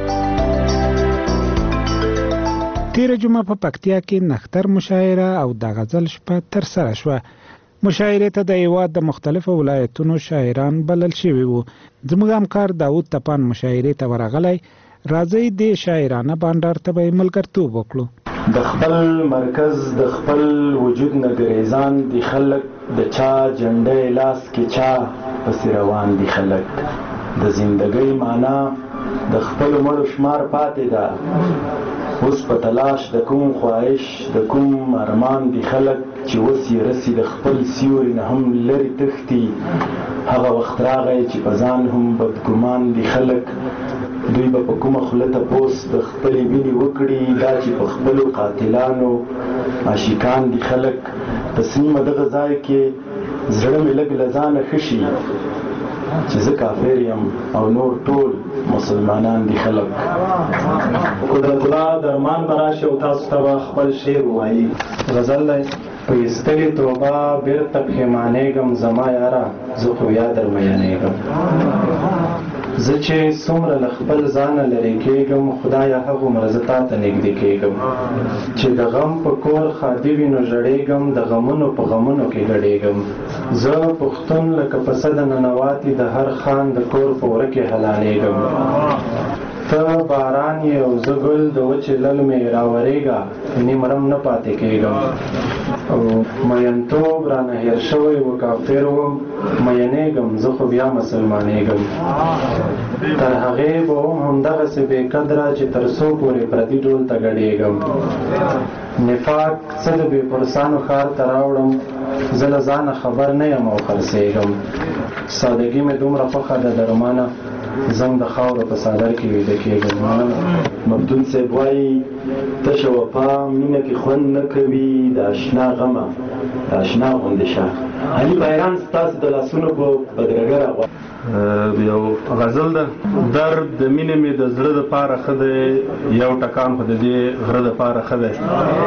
تیر جمعه په پکتیا کې نختر مشاعره او د غزل شپه تر سره شوه. مشاعره ته د هیواد د مختلفو ولایتونو شاعران بلل شوي وو. زموږ همکار داود تپان مشاعره ته ورغلی. راځئ د شاعرانه بانډار ته به ملګرتوب وکړو. د خپل مرکز د خپل وجود نه ګریزان دي خلک، د چا جنډۍ لاس کې چا پسې روان دي خلک. د زندګۍ معنا د خپل مړو شمار پاتې ده، اوس په تلاش د کوم خواهش د کوم ارمان دي خلک چې اوس یې رسي د خپل سیوري نه هم لرې تښتي. هغه وخت راغی چې په ځان هم بدګمان دي خلک. دوی به په کومه خوله تپوس د خپلې وینې وکړي، دا چې په خپلو قاتلانو عاشقان دي خلک. تصمیمه دغه ځای کې زړه مې لږ له ځانه ښه شي چې زه کافر یم او نور ټول مسلمانان دي خلک. قدرت الله درمان به راشي او تاسو ته به خپل شعر ووایي. غزل دی: په ایستلې توبه بېرته پښیمانېږم، زما یاره زه خو یا در میانېږم. زه چې څومره له خپل ځانه لرې کېږم، خدایه هغومره زه تا ته نږدې کېږم. چې د غم په کور ښادي وي نو ژړېږم، د غمونو په غمونو کې ګډېږم. زه پښتون لکه پسه د ننواتي، د هر خان د کور په وره کې حلالېږم. ته باران یې او زه ګل، د وچې لل مې راورېږه، نیمرم نه پاتې کېږم. او مینتوب رانه هېر شوی و کافر وم، مینېږم زه خو بیا مسلمانېږم. تر هغې به هم همدغسې بې قدره چې تر څو پورې پردي ډول ته ګډېږم. نفاق څه د بې پرسانو ښار ته راوړم، زه له ځانه خبر نه یم او خرڅېږم. سادګي مې دومره خوښه ده درمانه، زم د خاورو په څادر کې ویده کېږم. مبدون صاحب وایي تشه وفا مینه کې خوند نه کوي، د اشنا غمه د اشنا غوندې شه. علي بایران ستاسو د لاسونو په بدرګه راغواړي. یو غزل ده: درد د مینې مې د زړه دپاره ښه دی، یو ټکان خو د دې غره دپاره ښه دی.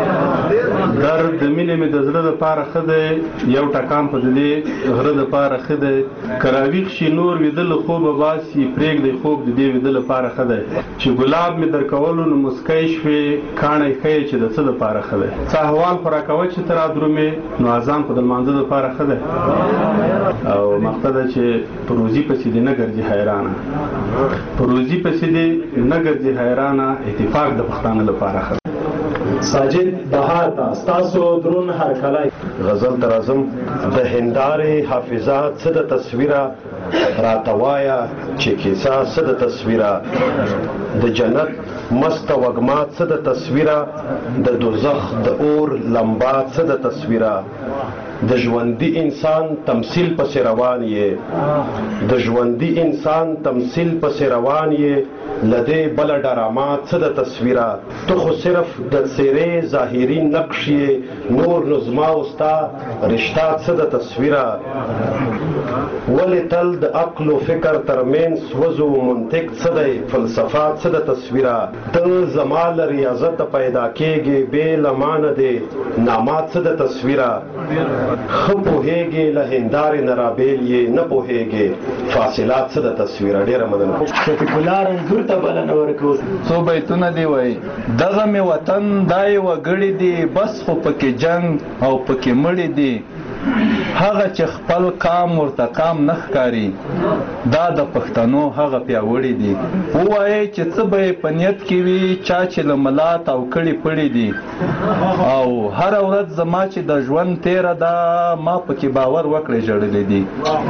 درد د مینې مې د زړه دپاره ښه دی، یو ټکان خو د دې غره دپاره ښه دی. که راویښ شي نور ویده له خوبه باسي، پرېږدئ خوب د دې ویده لپاره ښه دی. چې ګلاب مې در کولو نو مسکی شوې، کاڼی ښیې چې د څه دپاره ښه دی. څه احوال خو راکوه چې ته رادرومې، نو اذان خو د لمانځه دپاره ښه دی. او مقصد ده چې په روزي پسې دې نه ګرځي حیرانه، په روزي پسې دې نه ګرځي حیرانه، اتفاق د پښتانه لپاره ښه. ساجد بهار ته ستاسو درون هرکلی غزل تر اعظم د هندارې حافظات څه د تصویره راتوایا چې کیسه څه د تصویره د جنت مست وګما څه د تصویره د دوزخ د اور لمبا څه د تصویره د ژوندۍ انسان تمثيل پس روان یې د ژوندۍ انسان تمثيل پس روان یې لدې بل ډراما څه د تصویره تو خو صرف د څېرې ظاهري نقش یې نور نظما اوستا رشتہ څه د تصویره ولې تل د عقل او فکر ترمنځ وزو منطق څه دی فلسفه څه د تصویره ته زمال ریاضت پیدا کېږي بې لمانه دی نامات څه د تصویره خو پوهېږي له هندارې نه رابېل یې نه پوهېږي فاصلات څه د تصویره ډېره مننه شفیق الله رنځور ته بلنه ورکړو څو بیتونه دی وایي دغه مې وطن دا یې وګړي دي بس خو پکې جنګ او پکې مړي دي هغه چې خپل کام ورته کام نه ښکاري دا د پښتنو هغه پیاوړي دي ووایي چې څه به یې په نیت کې وي چا چې له ملات او کړي پړي دي او هره ورځ زما چې د ژوند تیره ده ما پکې باور وکړئ ژړلي دي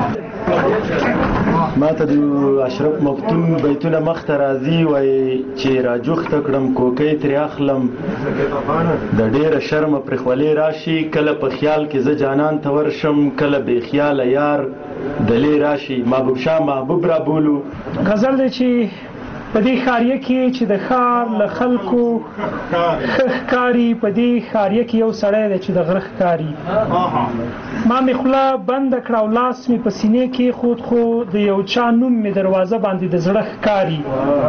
ما ته د اشرف مفتون بیتونه مخته راځي وایي چې راجوخته کړم کوکۍ ترې اخلم د ډېره شرمه پرې خولې راشي کله په خیال کې زه جانان ته ورشم کله بې خیاله یار دلې راشي محبوب شاه محبوب را بولو غزل دی چې په دې ښاریه کې چې د ښار له خلکو ښکاري په دې ښاریه کې یو سړی دی چې د غره ښکاري ما مې خوله بنده کړه او لاس مې په سینې کې خود خو د یو چا نوم مې دروازه باندې د زړه ښکاري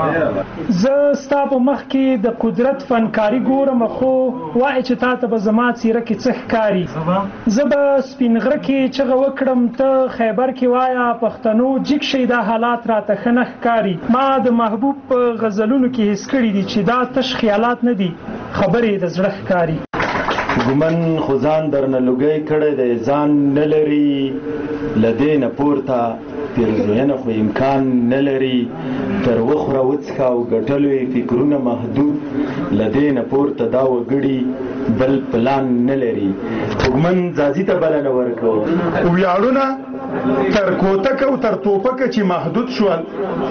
زه ستا په مخ کې د قدرت فنکاري ګورم خو وایي چې تا ته به زما څیره کې څه ښکاري زه به سپین غره کې چغه وکړم ته خیبر کې وایه پښتنو جګ شي دا حالات راته ښه نه ښکاري ما د محبوب په غزلونو کې حس کړي دي چې دا تش خیالات نه دي خبرې د زړه ښکاري ګومن خو ځان درنه لوګی کړی دی ځان نه لري له دې نه پورته پیرزوینه خو امکان نه لري تر وخوره وڅښه او ګټلو یې فکرونه محدود له دې نه پورته دا وګړي بل پلان نه لري ګومن ځاځي ته بلنه ورکړو ویاړونه تر کوتک او تر توپک چې محدود شول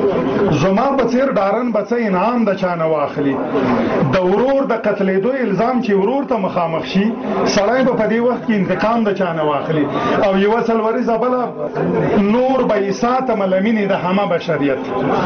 زما په څیر ډارن بچه انعام د چانه واخلي د ورور د قتلېدو الزام چې ورور ته مخامخ شي سړی به په دې وخت کې انتقام د چانه واخلي او یوه څلوریزه بله نور به ساتم لمینې د همه بشریت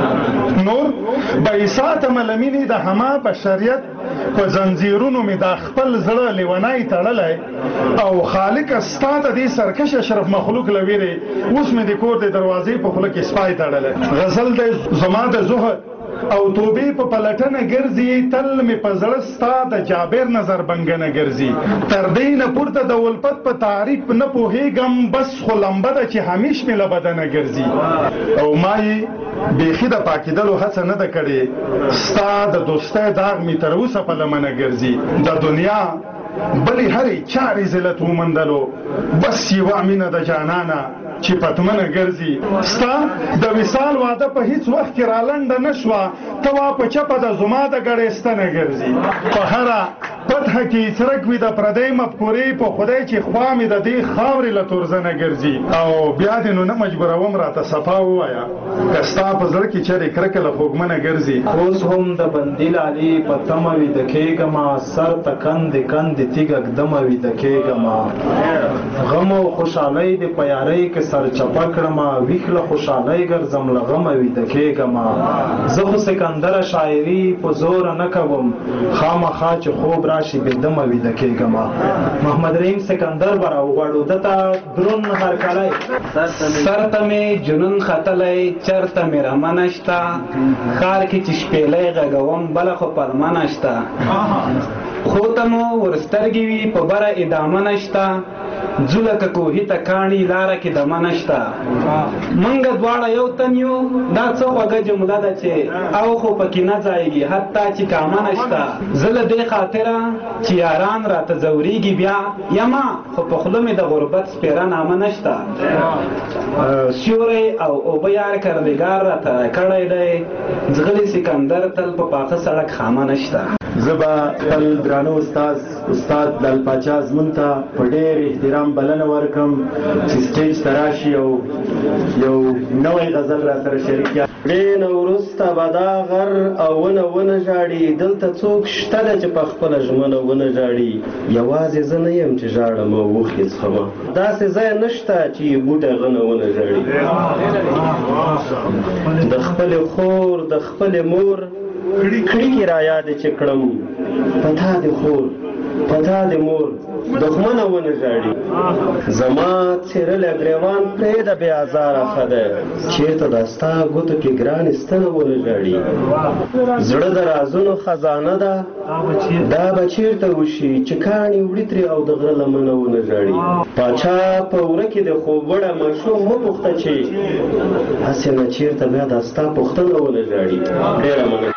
نور به ساتم لمینې د همه بشریت په زنځیرونو مې د خپل زړه لیونی تړلی او خالق ستا د دې سرکش اشرف مخلوق له ویرې اوس مې د کور د دروازې په خوله کې سپای تړلی غزل دی زما د زهد او توبې په پلټنه ګرځي تل مې په زړه ستا د جابر نظر بنګنه ګرځي تر دې نه پورته د ولپت په تعریف نه پوهېږم بس خو لمبه ده چې همیش مې له بدنه ګرځي او ما یې بیخي د پاکېدلو هڅه نه ده کړې ستا د دوستۍ داغ مې تر اوسه په لمنه ګرځي د دنیا بلې هرې چارې ذلت ومندلو بس یوه مینه د جانانه چې پتمنه ګرځي ستا د وصال واده په هیڅ وخت کې رالنډه نه شوه ته وا په چپه د زما د ګړېستنه ګرځي په هره فتحه کې څرک وي د پردۍ مفکورې په خدای چې خوا مې د دې خاورې له تورزنه ګرځي او بیا دې نو نه مجبوروم راته صفا ووایه که ستا په زړه کې چېرې کرکه له خوږمنه ګرځي اوس هم د بندي لالې په تمه ویده کېږمه سر ته کندې کندې تیږه ږدمه ویده کېږمه غم او خوشحالۍ دې په یارۍ کې سر چپه کړمه ویښ له خوشحالۍ ګرځم له غمه ویده کېږمه زه خو سکندره شاعري په زوره نه کوم خامخا چې خوب راشي بېدمه ویده کېږمه محمد رحیم سکندر به راوغواړو ده ته درون هرکلی سر ته مې جنون ختلی چرته مې رمه نشته ښار کې چې شپېلی غږوم بله خو پلمه نشته خو ته مو ورسترګې وي په بره ادامه نشته ځو لکه کوهي ته کاڼي لاره کې دمه نشته منګه دواړه یو تن یو دا څه خوږه جمله ده چې او خو پکې نه ځایږي حتی چې کامه نشته زه له دې خاطره چې یاران راته ځورېږي بیا یما خو په خوله مې د غربت سپېره نامه نشته سیوری او اوبه یار کردګار راته کړی دی ځغلي سکندر تل په پاخه سړک خامه نشته زه به خپل درانه استاد لال پاچا زمون ته په ډېر احترام بلنه ورکړم چې سټیج ته راشي او یو نوی غزل را سره شریک کړي. ډېر وروسته به دا غر او ونه ژاړي، دلته څوک شته ده چې په خپله ژمنه ونه ژاړي. یوازې زه نه یم چې ژاړم او اوښکې څښمه، داسې ځای نشته چې بوټی غنه ونه ژاړي. د خپلې خور د خپلې مور کړکې را یادې چې کړم، په تا دې خور په تا دې مور دښمنه ونه ژاړي. زما څېرلی ګریوان پرېږده بې ازاره ښه دی، چېرته دا ستا ګوتو کې ګرانې ستنه ونه ژاړي. زړه د رازونو خزانه ده، دا به چېرته وشي چې کاڼي وړي ترې او د غره لمنه ونه ژاړي. پاچا په وره کې د خوب وړه ماشوم مه پوښته چې هسې نه چېرته بیا دا ستا پوښتنه ونه ژاړي. ډېره مننه.